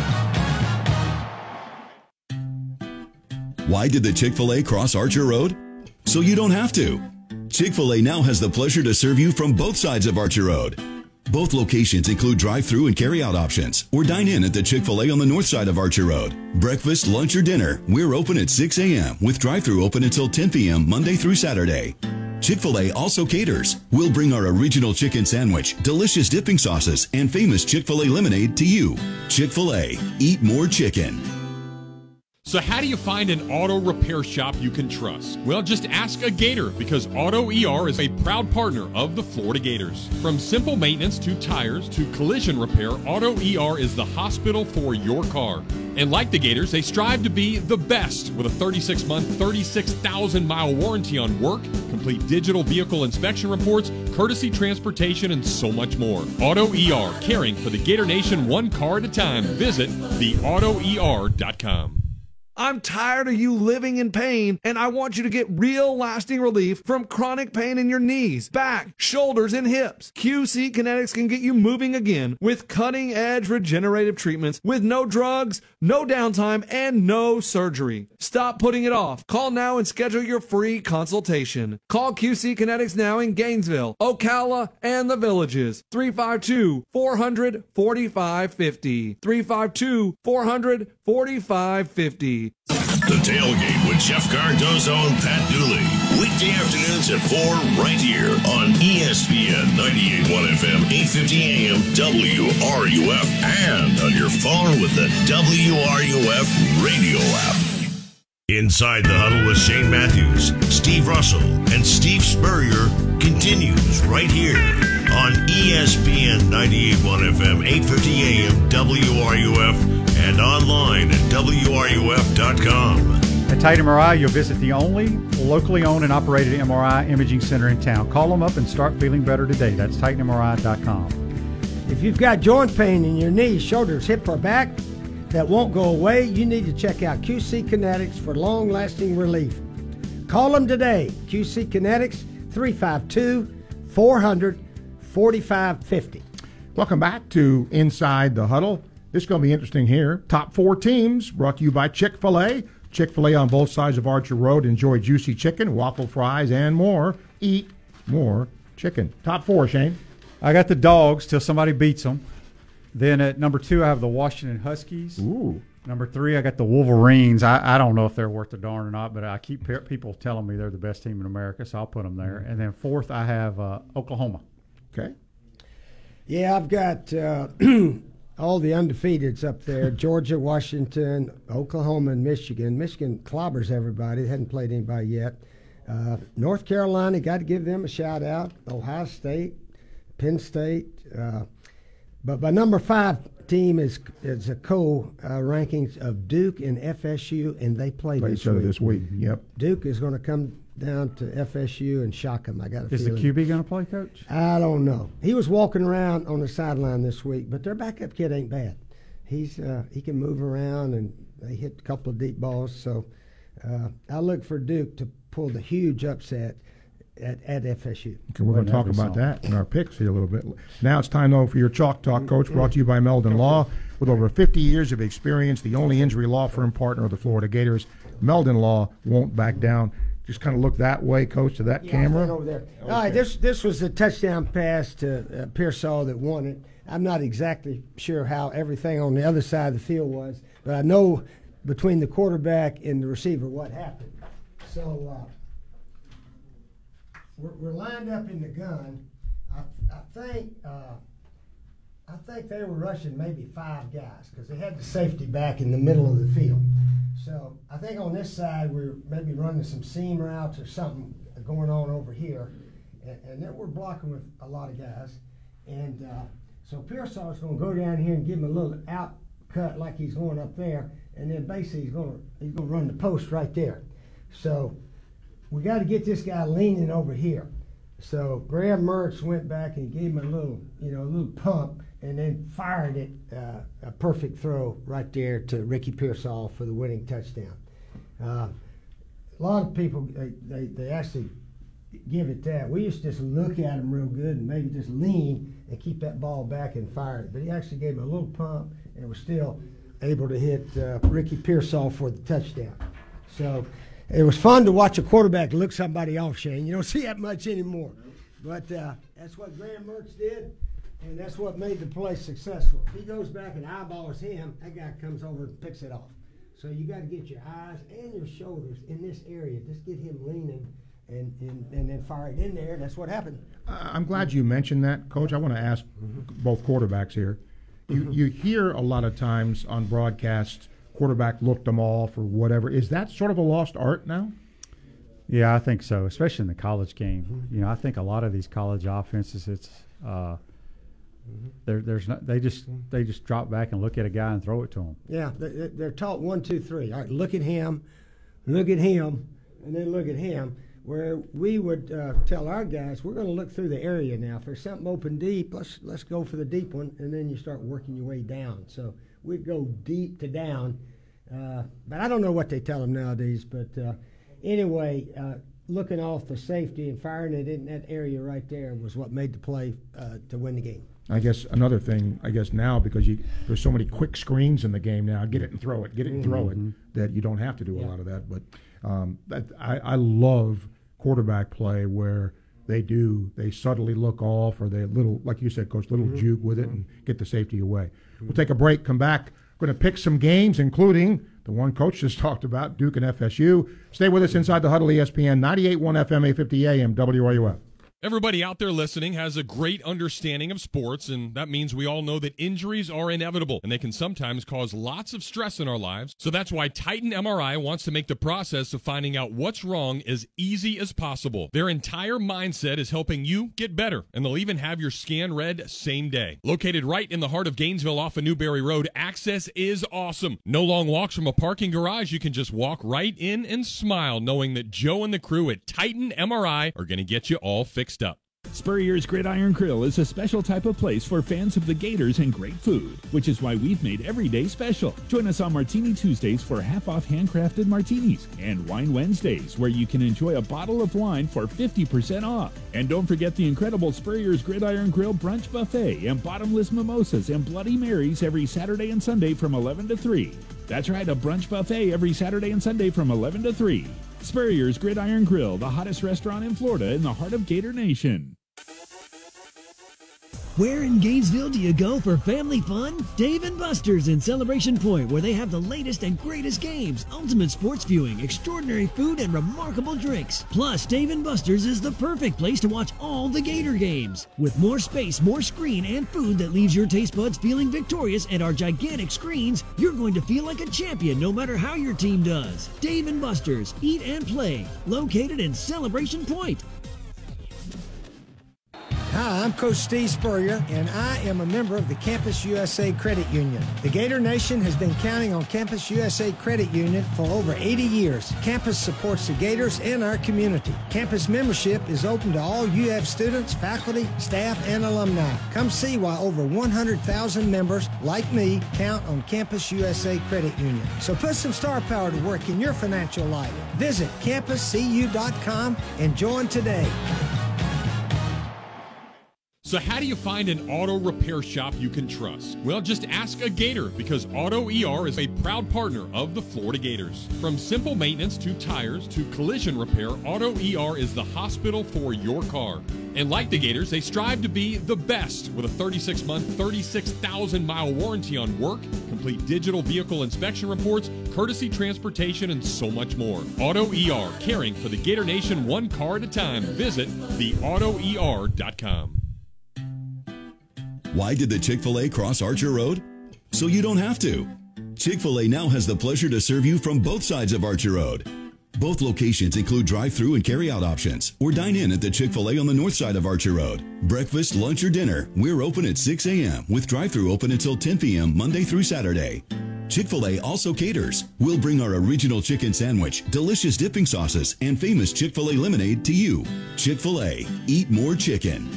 Speaker 19: Why did the Chick-fil-A cross Archer Road? So you don't have to. Chick-fil-A now has the pleasure to serve you from both sides of Archer Road. Both locations include drive-through and carry-out options, or dine in at the Chick-fil-A on the north side of Archer Road. Breakfast, lunch, or dinner, we're open at 6 a.m. with drive-through open until 10 p.m. Monday through Saturday. Chick-fil-A also caters. We'll bring our original chicken sandwich, delicious dipping sauces, and famous Chick-fil-A lemonade to you. Chick-fil-A. Eat more chicken.
Speaker 2: So how do you find an auto repair shop you can trust? Well, just ask a Gator, because Auto ER is a proud partner of the Florida Gators. From simple maintenance to tires to collision repair, Auto ER is the hospital for your car. And like the Gators, they strive to be the best with a 36-month, 36,000-mile warranty on work, complete digital vehicle inspection reports, courtesy transportation, and so much more. Auto ER, caring for the Gator Nation one car at a time. Visit theautoer.com.
Speaker 9: I'm tired of you living in pain, and I want you to get real lasting relief from chronic pain in your knees, back, shoulders, and hips. QC Kinetics can get you moving again with cutting-edge regenerative treatments with no drugs, no downtime, and no surgery. Stop putting it off. Call now and schedule your free consultation. Call QC Kinetics now in Gainesville, Ocala, and the Villages. 352-400-4550. 352-400-4550.
Speaker 11: The Tailgate with Jeff Cardozo and Pat Dooley. Weekday afternoons at 4 right here on ESPN 98.1 FM, 850 AM, WRUF, and on your phone with the WRUF radio app.
Speaker 1: Inside the Huddle with Shane Matthews, Steve Russell, and Steve Spurrier continues right here on ESPN 98.1 FM, 850 AM, WRUF, and online at WRUF.com.
Speaker 6: At Titan MRI, you'll visit the only locally owned and operated MRI imaging center in town. Call them up and start feeling better today. That's TitanMRI.com.
Speaker 5: If you've got joint pain in your knees, shoulders, hip, or back that won't go away, you need to check out QC Kinetics for long-lasting relief. Call them today. QC Kinetics, 352-400-4550.
Speaker 4: Welcome back to Inside the Huddle. This is going to be interesting here. Top 4 teams brought to you by Chick-fil-A. Chick-fil-A on both sides of Archer Road. Enjoy juicy chicken, waffle fries, and more. Eat more chicken. Top 4, Shane.
Speaker 6: I got the Dogs till somebody beats them. Then at number 2, I have the Washington Huskies.
Speaker 4: Ooh.
Speaker 6: Number 3, I got the Wolverines. I don't know if they're worth a darn or not, but I keep people telling me they're the best team in America, so I'll put them there. And then 4th, I have Oklahoma.
Speaker 4: Okay.
Speaker 5: Yeah, I've got all the undefeateds up there: Georgia, Washington, Oklahoma, and Michigan. Michigan clobbers everybody. They hadn't played anybody yet. North Carolina, got to give them a shout out. Ohio State, Penn State. But my number 5 team is a rankings of Duke and FSU, and they play
Speaker 4: each other this week. Yep.
Speaker 5: Duke is going to come down to FSU and shock them. I got a feeling.
Speaker 6: Is the QB going to play, Coach?
Speaker 5: I don't know. He was walking around on the sideline this week, but their backup kid ain't bad. He can move around, and they hit a couple of deep balls. So I look for Duke to pull the huge upset at FSU.
Speaker 4: Okay, we're going to talk about that in our picks here a little bit. Now it's time, though, for your Chalk Talk, Coach, brought to you by Meldon Law. With over 50 years of experience, the only injury law firm partner of the Florida Gators, Meldon Law won't back down. Just kind of look that way, Coach, to that camera.
Speaker 5: Over there. Okay. All right, this was a touchdown pass to Pearsall that won it. I'm not exactly sure how everything on the other side of the field was, but I know between the quarterback and the receiver what happened. So we're lined up in the gun. I think they were rushing maybe 5 guys because they had the safety back in the middle of the field. So I think on this side we're maybe running some seam routes or something going on over here, and then we're blocking with a lot of guys. And so Pearsall is going to go down here and give him a little out cut like he's going up there, and then basically he's going to run the post right there. So we got to get this guy leaning over here. So Graham Mertz went back and gave him a little pump, and then fired it, a perfect throw right there to Ricky Pearsall for the winning touchdown. A lot of people, they actually give it that. We used to just look at him real good and maybe just lean and keep that ball back and fire it. But he actually gave him a little pump and was still able to hit Ricky Pearsall for the touchdown. So it was fun to watch a quarterback look somebody off, Shane. You don't see that much anymore. But that's what Graham Mertz did. And that's what made the play successful. If he goes back and eyeballs him, that guy comes over and picks it off. So you got to get your eyes and your shoulders in this area. Just get him leaning and then fire it in there. That's what happened.
Speaker 4: I'm glad you mentioned that, Coach. I want to ask both quarterbacks here. You hear a lot of times on broadcasts, quarterback looked them off or whatever. Is that sort of a lost art now?
Speaker 6: Yeah, I think so, especially in the college game. You know, I think a lot of these college offenses, it's they just drop back and look at a guy and throw it to him.
Speaker 5: Yeah, they're taught 1, 2, 3. All right, look at him, and then look at him. Where we would tell our guys, we're going to look through the area now. If there's something open deep, let's go for the deep one, and then you start working your way down. So we'd go deep to down, but I don't know what they tell them nowadays. But anyway, looking off the safety and firing it in that area right there was what made the play to win the game.
Speaker 4: I guess another thing, now, because there's so many quick screens in the game now, get it and throw it, that you don't have to do a lot of that. But I love quarterback play where they subtly look off, or they little, like you said, Coach, little juke with it and get the safety away. We'll take a break, come back. We're going to pick some games, including the one Coach just talked about, Duke and FSU. Stay with us inside the Huddle, ESPN 98.1 FM, 850 AM, WRUF.
Speaker 2: Everybody out there listening has a great understanding of sports, and that means we all know that injuries are inevitable, and they can sometimes cause lots of stress in our lives. So that's why Titan MRI wants to make the process of finding out what's wrong as easy as possible. Their entire mindset is helping you get better, and they'll even have your scan read same day. Located right in the heart of Gainesville off of Newberry Road, access is awesome. No long walks from a parking garage. You can just walk right in and smile knowing that Joe and the crew at Titan MRI are going to get you all fixed up.
Speaker 17: Spurrier's Gridiron Grill is a special type of place for fans of the Gators and great food, which is why we've made every day special. Join us on Martini Tuesdays for half-off handcrafted martinis, and Wine Wednesdays, where you can enjoy a bottle of wine for 50% off. And don't forget the incredible Spurrier's Gridiron Grill Brunch Buffet and bottomless mimosas and Bloody Marys every Saturday and Sunday from 11 to 3. That's right, a brunch buffet every Saturday and Sunday from 11 to 3. Spurrier's Gridiron Grill, the hottest restaurant in Florida in the heart of Gator Nation.
Speaker 10: Where in Gainesville do you go for family fun? Dave & Buster's in Celebration Point, where they have the latest and greatest games, ultimate sports viewing, extraordinary food, and remarkable drinks. Plus, Dave & Buster's is the perfect place to watch all the Gator games. With more space, more screen, and food that leaves your taste buds feeling victorious at our gigantic screens, you're going to feel like a champion no matter how your team does. Dave & Buster's, eat and play, located in Celebration Point.
Speaker 18: Hi, I'm Coach Steve Spurrier, and I am a member of the Campus USA Credit Union. The Gator Nation has been counting on Campus USA Credit Union for over 80 years. Campus supports the Gators and our community. Campus membership is open to all UF students, faculty, staff, and alumni. Come see why over 100,000 members like me count on Campus USA Credit Union. So put some star power to work in your financial life. Visit campuscu.com and join today.
Speaker 2: So how do you find an auto repair shop you can trust? Well, just ask a Gator, because Auto ER is a proud partner of the Florida Gators. From simple maintenance to tires to collision repair, Auto ER is the hospital for your car. And like the Gators, they strive to be the best with a 36-month, 36,000-mile warranty on work, complete digital vehicle inspection reports, courtesy transportation, and so much more. Auto ER, caring for the Gator Nation one car at a time. Visit theautoer.com.
Speaker 19: Why did the Chick-fil-A cross Archer Road? So you don't have to. Chick-fil-A now has the pleasure to serve you from both sides of Archer Road. Both locations include drive-through and carry-out options, or dine in at the Chick-fil-A on the north side of Archer Road. Breakfast, lunch, or dinner, we're open at 6 a.m. with drive-through open until 10 p.m. Monday through Saturday. Chick-fil-A also caters. We'll bring our original chicken sandwich, delicious dipping sauces, and famous Chick-fil-A lemonade to you. Chick-fil-A. Eat more chicken.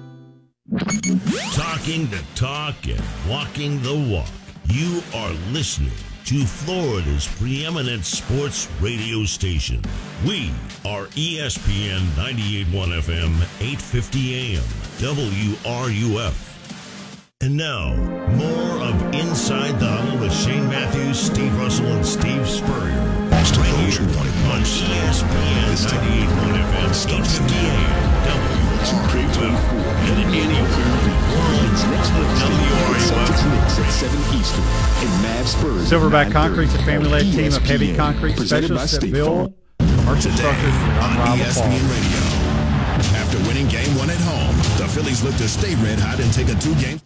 Speaker 1: Talking the talk and walking the walk. You are listening to Florida's preeminent sports radio station. We are ESPN 98.1 FM, 850 AM, WRUF. And now, more of Inside the Huddle with Shane Matthews, Steve Russell, and Steve Spurrier. Right here on ESPN 98.1 FM, 850 AM, WRUF. And anywhere in the world, WRUF.
Speaker 20: 7 Eastern in Mavs Spurs.
Speaker 6: Silverback Concrete's a family-led team of heavy concrete specialists that build commercial structures for unrivaled
Speaker 11: ESPN Radio. After winning Game 1 at home, the Phillies look to stay red hot and take a 2-game.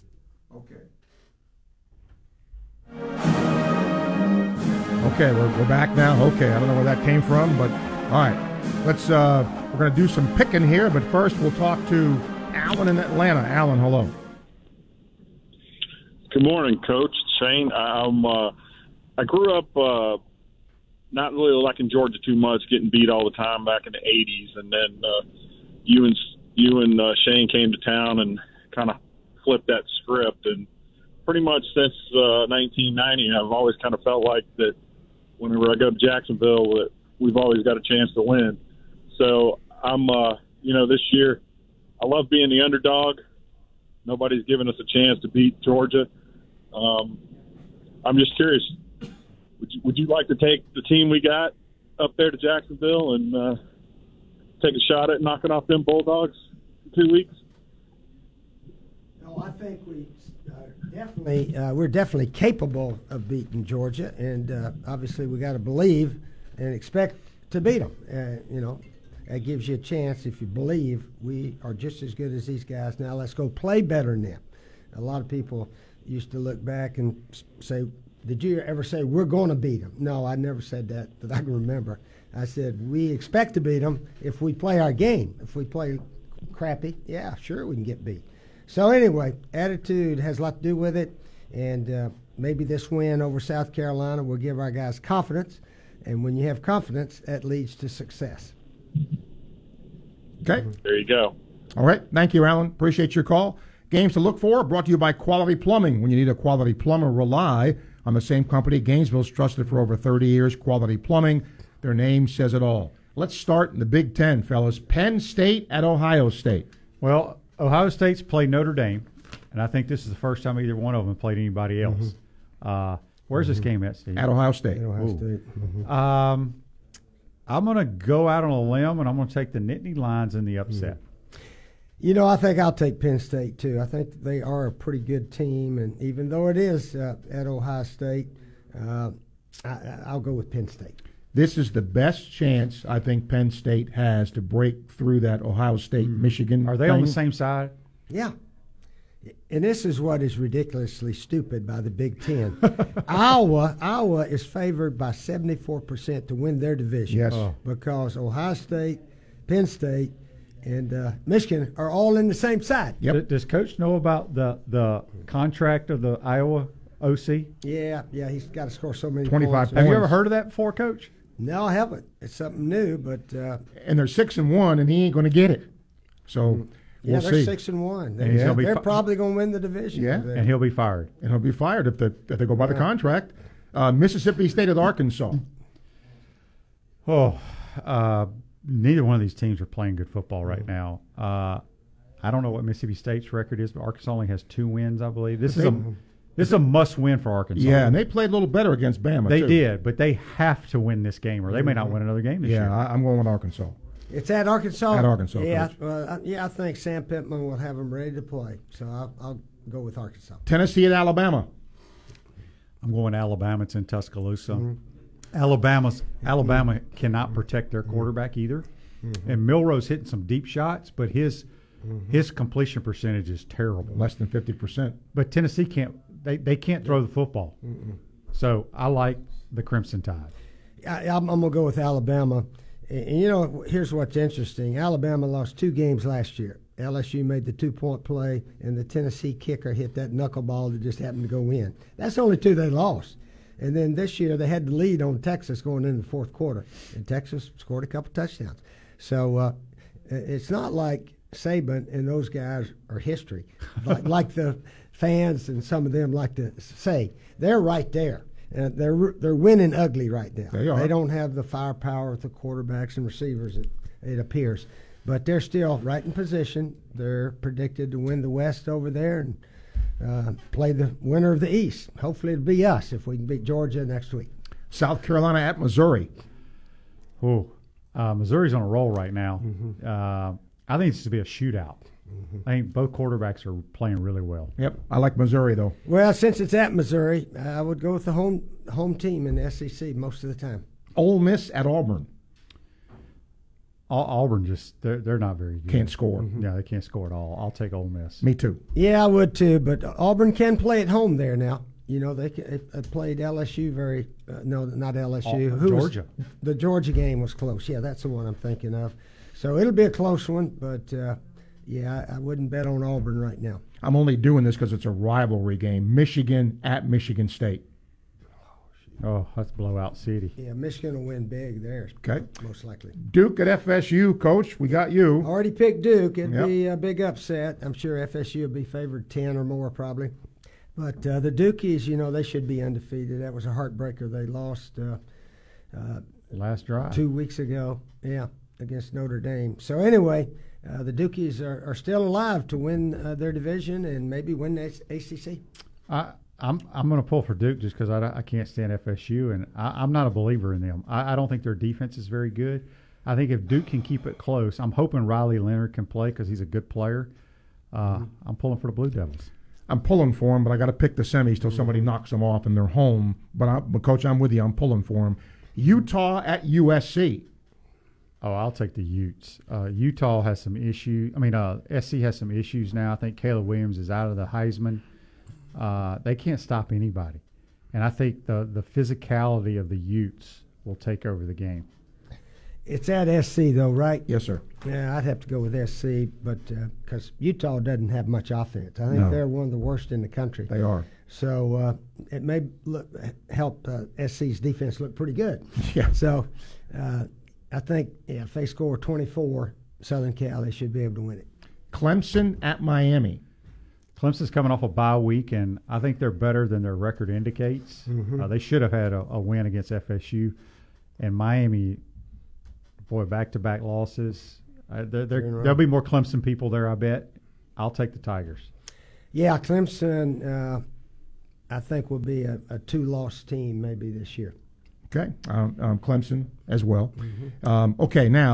Speaker 4: Okay, we're back now. Okay, I don't know where that came from, but all right. Let's we're going to do some picking here, but first we'll talk to Alan in Atlanta. Alan, hello.
Speaker 21: Good morning, Coach Shane. I grew up not really liking Georgia too much, getting beat all the time back in the 80s, and then you and Shane came to town and kind of flipped that script. And pretty much since 1990, I've always kind of felt like that whenever I go to Jacksonville, that we've always got a chance to win. So I'm, this year, I love being the underdog. Nobody's given us a chance to beat Georgia. I'm just curious, would you like to take the team we got up there to Jacksonville and take a shot at knocking off them Bulldogs in 2 weeks?
Speaker 5: No, I think we're definitely capable of beating Georgia, and obviously we got to believe and expect to beat them. That gives you a chance if you believe we are just as good as these guys. Now let's go play better than them. A lot of people used to look back and say, did you ever say we're going to beat them? No, I never said that I can remember. I said we expect to beat them if we play our game. If we play crappy, yeah, sure we can get beat. So anyway, attitude has a lot to do with it, and maybe this win over South Carolina will give our guys confidence, and when you have confidence, that leads to success.
Speaker 4: Okay.
Speaker 21: There you go.
Speaker 4: All right. Thank you, Alan. Appreciate your call. Games to look for, brought to you by Quality Plumbing. When you need a quality plumber, rely on the same company. Gainesville's trusted for over 30 years. Quality Plumbing. Their name says it all. Let's start in the Big Ten, fellas. Penn State at Ohio State.
Speaker 6: Well, Ohio State's played Notre Dame, and I think this is the first time either one of them played anybody else. Where's this game at, Steve?
Speaker 4: At Ohio State.
Speaker 6: I'm going to go out on a limb, and I'm going to take the Nittany Lions in the upset.
Speaker 5: I think I'll take Penn State, too. I think they are a pretty good team, and even though it is at Ohio State, I'll go with Penn State.
Speaker 4: This is the best chance I think Penn State has to break through that Ohio State-Michigan
Speaker 6: Are they on the same side?
Speaker 5: Yeah. And this is what is ridiculously stupid by the Big Ten. Iowa is favored by 74% to win their division.
Speaker 4: Yes.
Speaker 5: Because Ohio State, Penn State, and Michigan are all in the same side.
Speaker 6: Yep. Does Coach know about the contract of the Iowa OC?
Speaker 5: Yeah, he's got to score so many
Speaker 4: 25
Speaker 5: points.
Speaker 6: Have you ever heard of that before, Coach?
Speaker 5: No, I haven't. It's something new, but
Speaker 4: and they're 6-1, and he ain't going to get it. So
Speaker 5: yeah,
Speaker 4: we'll
Speaker 5: they're
Speaker 4: see.
Speaker 5: 6-1.
Speaker 6: And
Speaker 5: They're probably going to win the division.
Speaker 4: Yeah,
Speaker 6: and he'll be fired.
Speaker 4: And he'll be fired if they go by the contract. Mississippi State at Arkansas.
Speaker 6: Neither one of these teams are playing good football right now. I don't know what Mississippi State's record is, but Arkansas only has 2 wins, I believe. This is a must-win for Arkansas.
Speaker 4: Yeah, and they played a little better against Bama,
Speaker 6: They
Speaker 4: too.
Speaker 6: did, but they have to win this game, or they may not win another game this year.
Speaker 4: Yeah, I'm going with Arkansas.
Speaker 5: It's at Arkansas?
Speaker 4: At Arkansas,
Speaker 5: Yeah,
Speaker 4: Coach.
Speaker 5: I think Sam Pittman will have them ready to play. So I'll go with Arkansas.
Speaker 4: Tennessee at Alabama.
Speaker 6: I'm going Alabama. It's in Tuscaloosa. Alabama cannot protect their quarterback either. And Milroe's hitting some deep shots, but his completion percentage is terrible.
Speaker 4: Less than 50%.
Speaker 6: But Tennessee can't. They can't throw the football. So I like the Crimson Tide.
Speaker 5: I'm going to go with Alabama. And, here's what's interesting. Alabama lost 2 games last year. LSU made the 2-point play, and the Tennessee kicker hit that knuckleball that just happened to go in. That's the only 2 they lost. And then this year they had the lead on Texas going into the fourth quarter, and Texas scored a couple touchdowns. So it's not like Saban and those guys are history, like the fans and some of them like to say. They're right there. They're winning ugly right now. They don't have the firepower with the quarterbacks and receivers, it appears. But they're still right in position. They're predicted to win the West over there and play the winner of the East. Hopefully it'll be us if we can beat Georgia next week.
Speaker 4: South Carolina at Missouri.
Speaker 6: Missouri's on a roll right now. I think this will be a shootout. I think both quarterbacks are playing really well.
Speaker 4: Yep, I like Missouri, though.
Speaker 5: Well, since it's at Missouri, I would go with the home team in the SEC most of the time.
Speaker 4: Ole Miss at Auburn.
Speaker 6: Auburn they're not very good.
Speaker 4: Can't score.
Speaker 6: Yeah, they can't score at all. I'll take Ole Miss.
Speaker 4: Me too.
Speaker 5: Yeah, I would too, but Auburn can play at home there now. They played LSU no, not LSU.
Speaker 6: Georgia.
Speaker 5: The Georgia game was close. Yeah, that's the one I'm thinking of. So it'll be a close one, but I wouldn't bet on Auburn right now.
Speaker 4: I'm only doing this because it's a rivalry game. Michigan at Michigan State.
Speaker 6: Oh, that's blowout city.
Speaker 5: Yeah, Michigan will win big there.
Speaker 4: Okay.
Speaker 5: Most likely.
Speaker 4: Duke at FSU, Coach. We got you.
Speaker 5: Already picked Duke. It'd be a big upset. I'm sure FSU will be favored 10 or more probably. But the Dukies, they should be undefeated. That was a heartbreaker. They lost
Speaker 6: last drive
Speaker 5: 2 weeks ago. Yeah, against Notre Dame. So anyway, the Dukies are still alive to win their division and maybe win the ACC.
Speaker 6: I'm going to pull for Duke just because I can't stand FSU, and I'm not a believer in them. I don't think their defense is very good. I think if Duke can keep it close, I'm hoping Riley Leonard can play because he's a good player. I'm pulling for the Blue Devils.
Speaker 4: I'm pulling for them, but I got to pick the semis till somebody knocks them off and they're home. But Coach, I'm with you. I'm pulling for them. Utah at USC.
Speaker 6: Oh, I'll take the Utes. Utah has some issues. SC has some issues now. I think Caleb Williams is out of the Heisman. They can't stop anybody. And I think the physicality of the Utes will take over the game.
Speaker 5: It's at SC, though, right?
Speaker 4: Yes, sir.
Speaker 5: Yeah, I'd have to go with SC, but because Utah doesn't have much offense. I think they're one of the worst in the country.
Speaker 4: They are.
Speaker 5: So it may help SC's defense look pretty good.
Speaker 4: Yeah.
Speaker 5: So I think if they score 24, Southern Cal, they should be able to win it.
Speaker 4: Clemson at Miami.
Speaker 6: Clemson's coming off a bye week, and I think they're better than their record indicates. They should have had a win against FSU. And Miami, boy, back-to-back losses. There'll be more Clemson people there, I bet. I'll take the Tigers.
Speaker 5: Yeah, Clemson, I think, will be a 2-loss team maybe this year.
Speaker 4: Okay, Clemson as well. Okay, now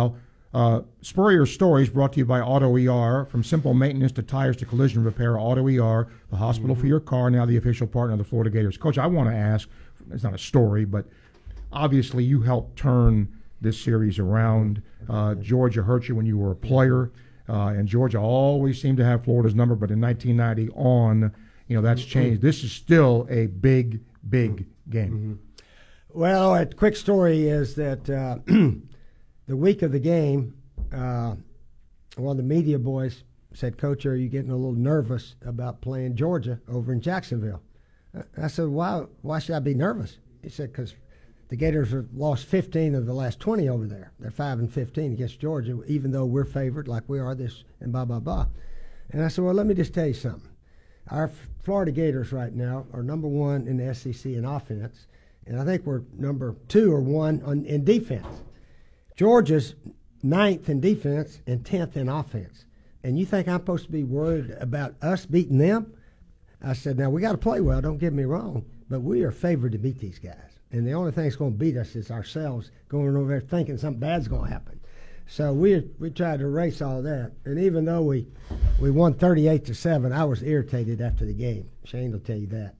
Speaker 4: Spurrier Stories brought to you by Auto ER. From simple maintenance to tires to collision repair, Auto ER, the hospital for your car, now the official partner of the Florida Gators. Coach, I want to ask, it's not a story, but obviously you helped turn this series around. Georgia hurt you when you were a player, and Georgia always seemed to have Florida's number, but in 1990 on, that's changed. This is still a big, big game.
Speaker 5: Well, a quick story is that the week of the game, one of the media boys said, "Coach, are you getting a little nervous about playing Georgia over in Jacksonville?" I said, why should I be nervous? He said, because the Gators have lost 15 of the last 20 over there. They're 5-15 against Georgia, even though we're favored like we are this and blah, blah, blah. And I said, well, let me just tell you something. Our Florida Gators right now are number 1 in the SEC in offense, and I think we're number 2 or 1 in defense. Georgia's 9th in defense and 10th in offense. And you think I'm supposed to be worried about us beating them? I said, now, we got to play well, don't get me wrong, but we are favored to beat these guys. And the only thing that's going to beat us is ourselves going over there thinking something bad's going to happen. So we tried to erase all that. And even though we won 38-7, I was irritated after the game. Shane will tell you that.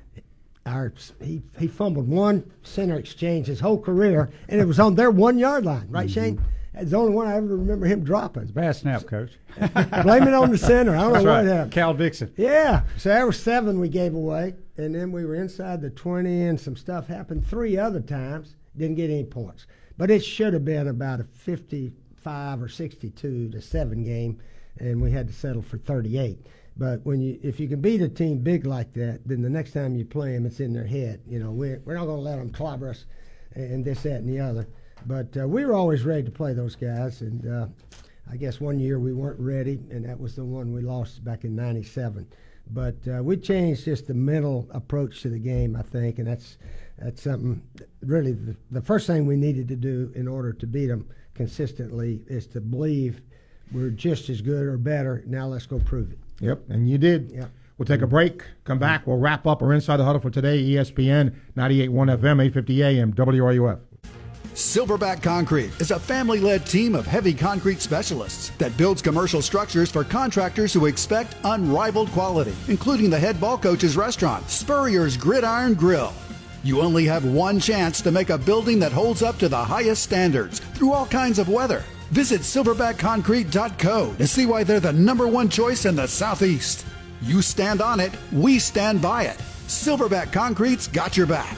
Speaker 5: He fumbled one center exchange his whole career, and it was on their 1-yard line, right, Shane? It's the only one I ever remember him dropping.
Speaker 6: Bad snap, Coach.
Speaker 5: Blame it on the center. I don't know what happened.
Speaker 6: Cal Dixon.
Speaker 5: Yeah. So there were 7 we gave away, and then we were inside the 20, and some stuff happened 3 other times. Didn't get any points. But it should have been about a 55 or 62-7 game, and we had to settle for 38. But if you can beat a team big like that, then the next time you play them, it's in their head. We're not going to let them clobber us and this, that, and the other. But we were always ready to play those guys, and I guess one year we weren't ready, and that was the one we lost back in '97. But we changed just the mental approach to the game, I think, and that's something really the first thing we needed to do in order to beat them consistently is to believe we're just as good or better. Now let's go prove it.
Speaker 4: Yep, and you did.
Speaker 5: Yep.
Speaker 4: We'll take a break, come back, we'll wrap up our Inside the Huddle for today, ESPN 98.1 FM, 850 AM, WRUF.
Speaker 16: Silverback Concrete is a family-led team of heavy concrete specialists that builds commercial structures for contractors who expect unrivaled quality, including the head ball coach's restaurant, Spurrier's Gridiron Grill. You only have one chance to make a building that holds up to the highest standards through all kinds of weather. Visit silverbackconcrete.co to see why they're the #1 choice in the Southeast. You stand on it, we stand by it. Silverback Concrete's got your back.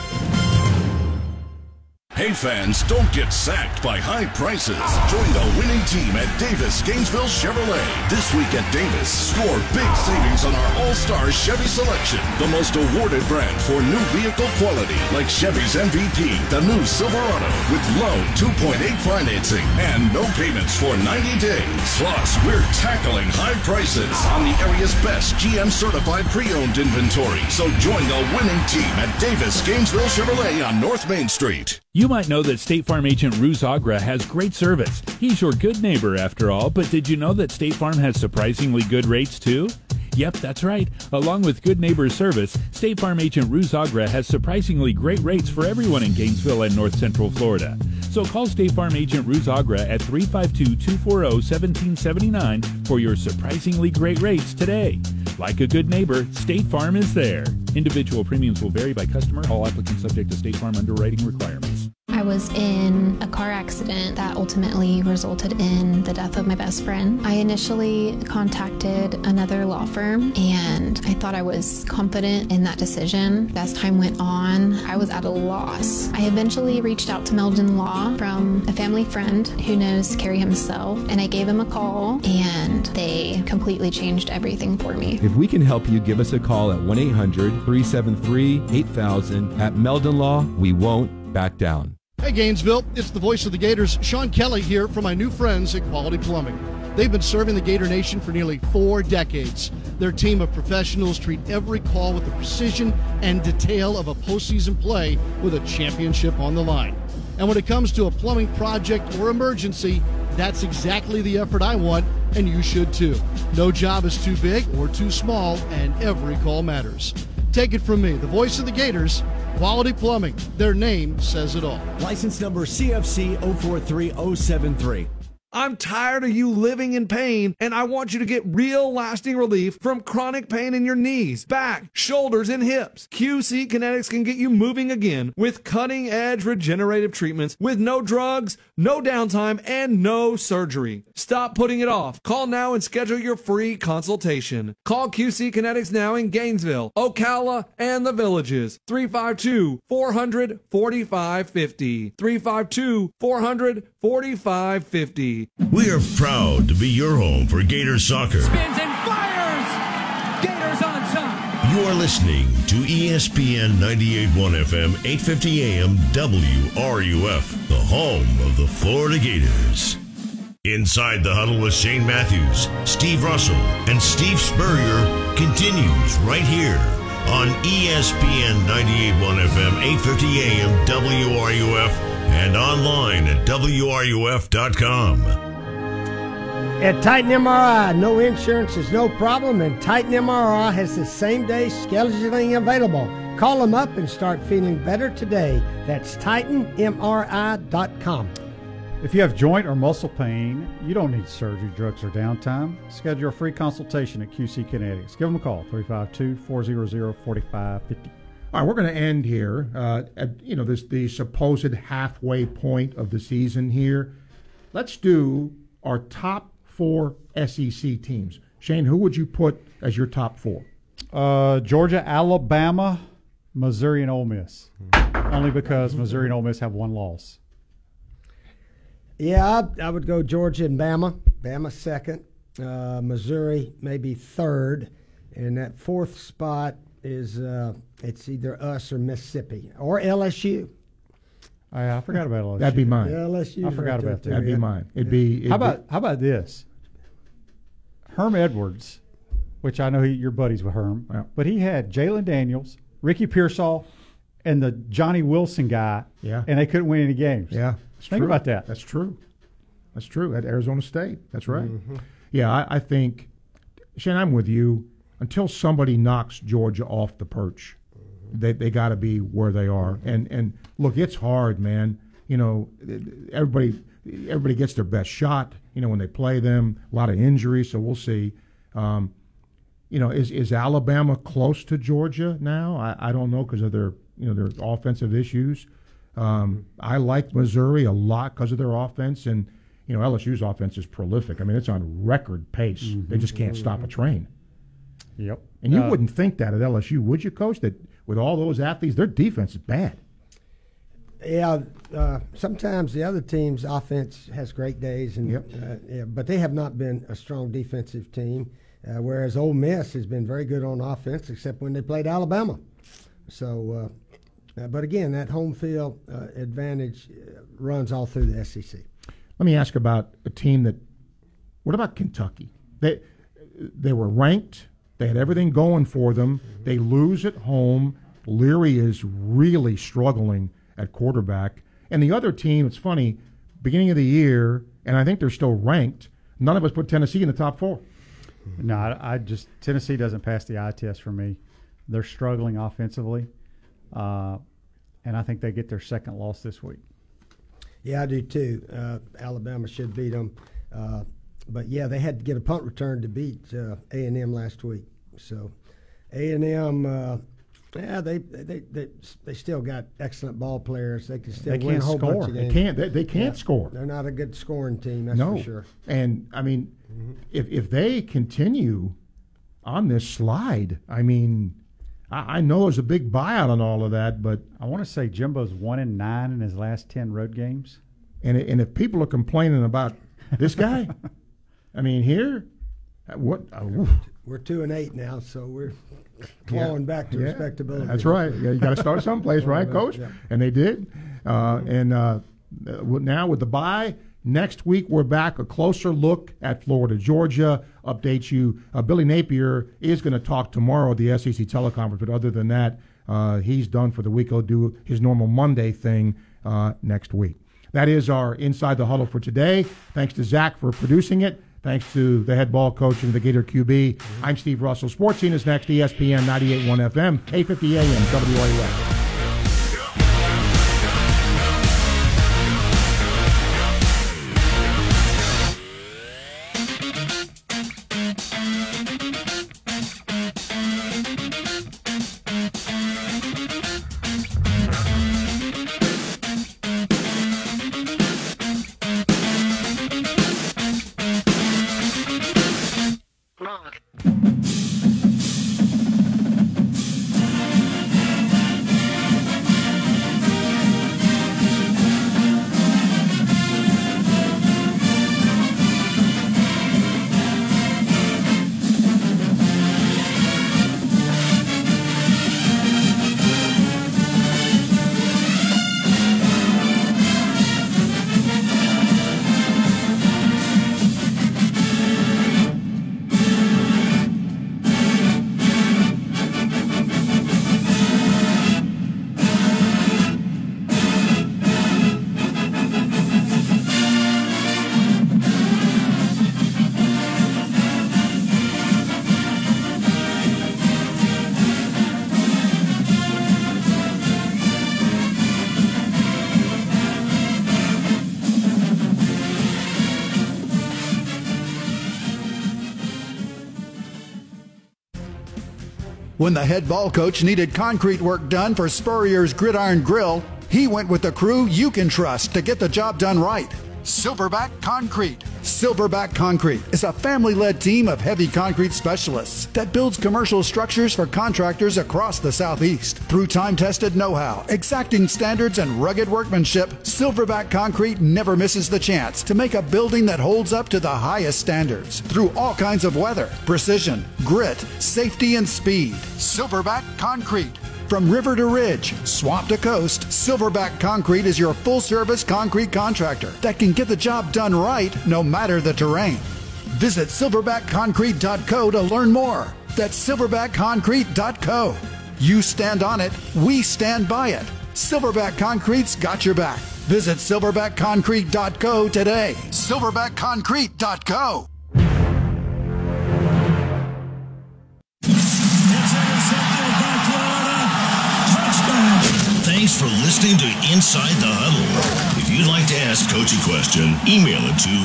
Speaker 11: Hey fans, don't get sacked by high prices. Join the winning team at Davis Gainesville Chevrolet. This week at Davis, score big savings on our all-star Chevy selection. The most awarded brand for new vehicle quality, like Chevy's MVP, the new Silverado, with low 2.8 financing and no payments for 90 days. Plus, we're tackling high prices on the area's best GM-certified pre-owned inventory. So join the winning team at Davis Gainesville Chevrolet on North Main Street.
Speaker 17: You might know that State Farm agent Ruz Agra has great service. He's your good neighbor after all, but did you know that State Farm has surprisingly good rates too? Yep, that's right. Along with good neighbor service, State Farm agent Ruz Agra has surprisingly great rates for everyone in Gainesville and North Central Florida. So call State Farm agent Ruz Agra at 352-240-1779 for your surprisingly great rates today. Like a good neighbor, State Farm is there. Individual premiums will vary by customer. All applicants subject to State Farm underwriting requirements.
Speaker 13: I was in a car accident that ultimately resulted in the death of my best friend. I initially contacted another law firm, and I thought I was confident in that decision. As time went on, I was at a loss. I eventually reached out to Meldon Law from a family friend who knows Kerry himself, and I gave him a call, and they completely changed everything for me.
Speaker 14: If we can help you, give us a call at 1-800-373-8000. At Meldon Law, we won't back down.
Speaker 12: Hey Gainesville, it's the voice of the Gators, Sean Kelly here for my new friends at Quality Plumbing. They've been serving the Gator Nation for nearly 4 decades. Their team of professionals treat every call with the precision and detail of a postseason play with a championship on the line. And when it comes to a plumbing project or emergency, that's exactly the effort I want, and you should too. No job is too big or too small, and every call matters. Take it from me, the voice of the Gators, Quality Plumbing. Their name says it all.
Speaker 10: License number CFC 043073.
Speaker 9: I'm tired of you living in pain, and I want you to get real lasting relief from chronic pain in your knees, back, shoulders, and hips. QC Kinetics can get you moving again with cutting-edge regenerative treatments with no drugs, no downtime, and no surgery. Stop putting it off. Call now and schedule your free consultation. Call QC Kinetics now in Gainesville, Ocala, and the Villages. 352-400-4550. 352-400-4550.
Speaker 1: We are proud to be your home for Gator soccer.
Speaker 3: Spins and fires! Gators on top!
Speaker 1: You are listening to ESPN 98.1 FM, 850 AM, WRUF, the home of the Florida Gators. Inside the Huddle with Shane Matthews, Steve Russell, and Steve Spurrier continues right here on ESPN 98.1 FM, 850 AM, WRUF, and online at WRUF.com.
Speaker 5: At Titan MRI, no insurance is no problem, and Titan MRI has the same-day scheduling available. Call them up and start feeling better today. That's TitanMRI.com.
Speaker 6: If you have joint or muscle pain, you don't need surgery, drugs, or downtime. Schedule a free consultation at QC Kinetics. Give them a call, 352-400-4550.
Speaker 4: All right, we're going to end here at the supposed halfway point of the season here. Let's do our top 4 SEC teams. Shane, who would you put as your top 4?
Speaker 6: Georgia, Alabama, Missouri, and Ole Miss. Only because Missouri and Ole Miss have one loss.
Speaker 5: Yeah, I would go Georgia and Bama. Bama second, Missouri maybe third, and that 4th spot is it's either us or Mississippi or LSU.
Speaker 6: I forgot about LSU.
Speaker 4: That'd be mine.
Speaker 5: Yeah, LSU.
Speaker 6: I forgot about that.
Speaker 4: That'd be mine. How
Speaker 6: about this? Herm Edwards, which I know you're buddies with Herm, but he had Jalen Daniels, Ricky Pearsall, and the Johnny Wilson guy, and they couldn't win any games.
Speaker 4: Yeah,
Speaker 6: think about that.
Speaker 4: That's true. That's true. At Arizona State. That's right.
Speaker 5: Mm-hmm.
Speaker 4: Yeah, I think, Shane, I'm with you. Until somebody knocks Georgia off the perch, they got to be where they are. And look, it's hard, man. You know, everybody gets their best shot. You know, when they play them, a lot of injuries. So we'll see. Is Alabama close to Georgia now? I don't know because of their offensive issues. I like Missouri a lot because of their offense, and LSU's offense is prolific. I mean, it's on record pace. Mm-hmm. They just can't stop a train.
Speaker 6: Yep.
Speaker 4: And you wouldn't think that at LSU, would you, Coach? That with all those athletes, their defense is bad.
Speaker 5: Yeah, sometimes the other team's offense has great days, and but they have not been a strong defensive team. Whereas Ole Miss has been very good on offense, except when they played Alabama. So, but again, that home field advantage runs all through the SEC.
Speaker 4: Let me ask about a team that. What about Kentucky? They were ranked. They had everything going for them. They lose at home. Leary is really struggling at quarterback. And the other team, it's funny, beginning of the year, and I think they're still ranked, none of us put Tennessee in the top 4.
Speaker 6: No, Tennessee doesn't pass the eye test for me. They're struggling offensively, and I think they get their second loss this week.
Speaker 5: Yeah, I do too. Alabama should beat them. But, yeah, they had to get a punt return to beat A&M last week. So A&M, they still got excellent ball players. They can still win a whole bunch of games.
Speaker 4: They can't score.
Speaker 5: They're not a good scoring team, that's for sure.
Speaker 4: And, I mean, if they continue on this slide, I mean, I know there's a big buyout on all of that, but
Speaker 6: I want to say Jimbo's 1-9 in his last 10 road games.
Speaker 4: And if people are complaining about this guy, I mean, here, what?
Speaker 5: We're 2-8 now, so we're clawing back to respectability.
Speaker 4: That's right. Yeah, you got to start someplace, right, Coach? Yeah. And they did. Now with the bye, next week we're back, a closer look at Florida, Georgia, update you. Billy Napier is going to talk tomorrow at the SEC teleconference, but other than that, he's done for the week. He'll do his normal Monday thing next week. That is our Inside the Huddle for today. Thanks to Zach for producing it. Thanks to the head ball coach and the Gator QB. I'm Steve Russell. Sports Scene is next, ESPN 98.1 FM, 850 AM, WRUF.
Speaker 16: When the head ball coach needed concrete work done for Spurrier's Gridiron Grill, he went with the crew you can trust to get the job done right. Silverback Concrete. Silverback Concrete is a family-led team of heavy concrete specialists that builds commercial structures for contractors across the Southeast. Through time-tested know-how, exacting standards, and rugged workmanship, Silverback Concrete never misses the chance to make a building that holds up to the highest standards through all kinds of weather, precision, grit, safety, and speed. Silverback Concrete. From river to ridge, swamp to coast, Silverback Concrete is your full-service concrete contractor that can get the job done right no matter the terrain. Visit silverbackconcrete.co to learn more. That's silverbackconcrete.co. You stand on it, we stand by it. Silverback Concrete's got your back. Visit silverbackconcrete.co today. silverbackconcrete.co.
Speaker 1: Thanks for listening to Inside the Huddle. If you'd like to ask Coach a question, email it to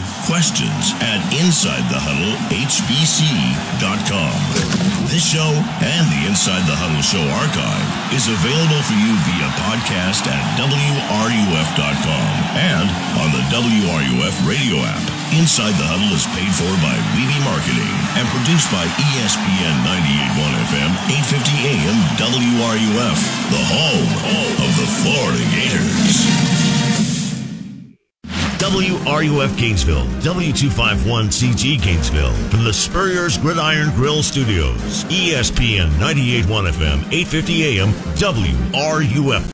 Speaker 1: questions@InsideTheHuddleHBC.com. This show and the Inside the Huddle show archive is available for you via podcast at WRUF.com and on the WRUF radio app. Inside the Huddle is paid for by Weeby Marketing and produced by ESPN 98.1 FM, 850 AM WRUF, the home of the Florida Gators. WRUF Gainesville, W251CG Gainesville, from the Spurrier's Gridiron Grill Studios, ESPN 98.1 FM, 850 AM WRUF.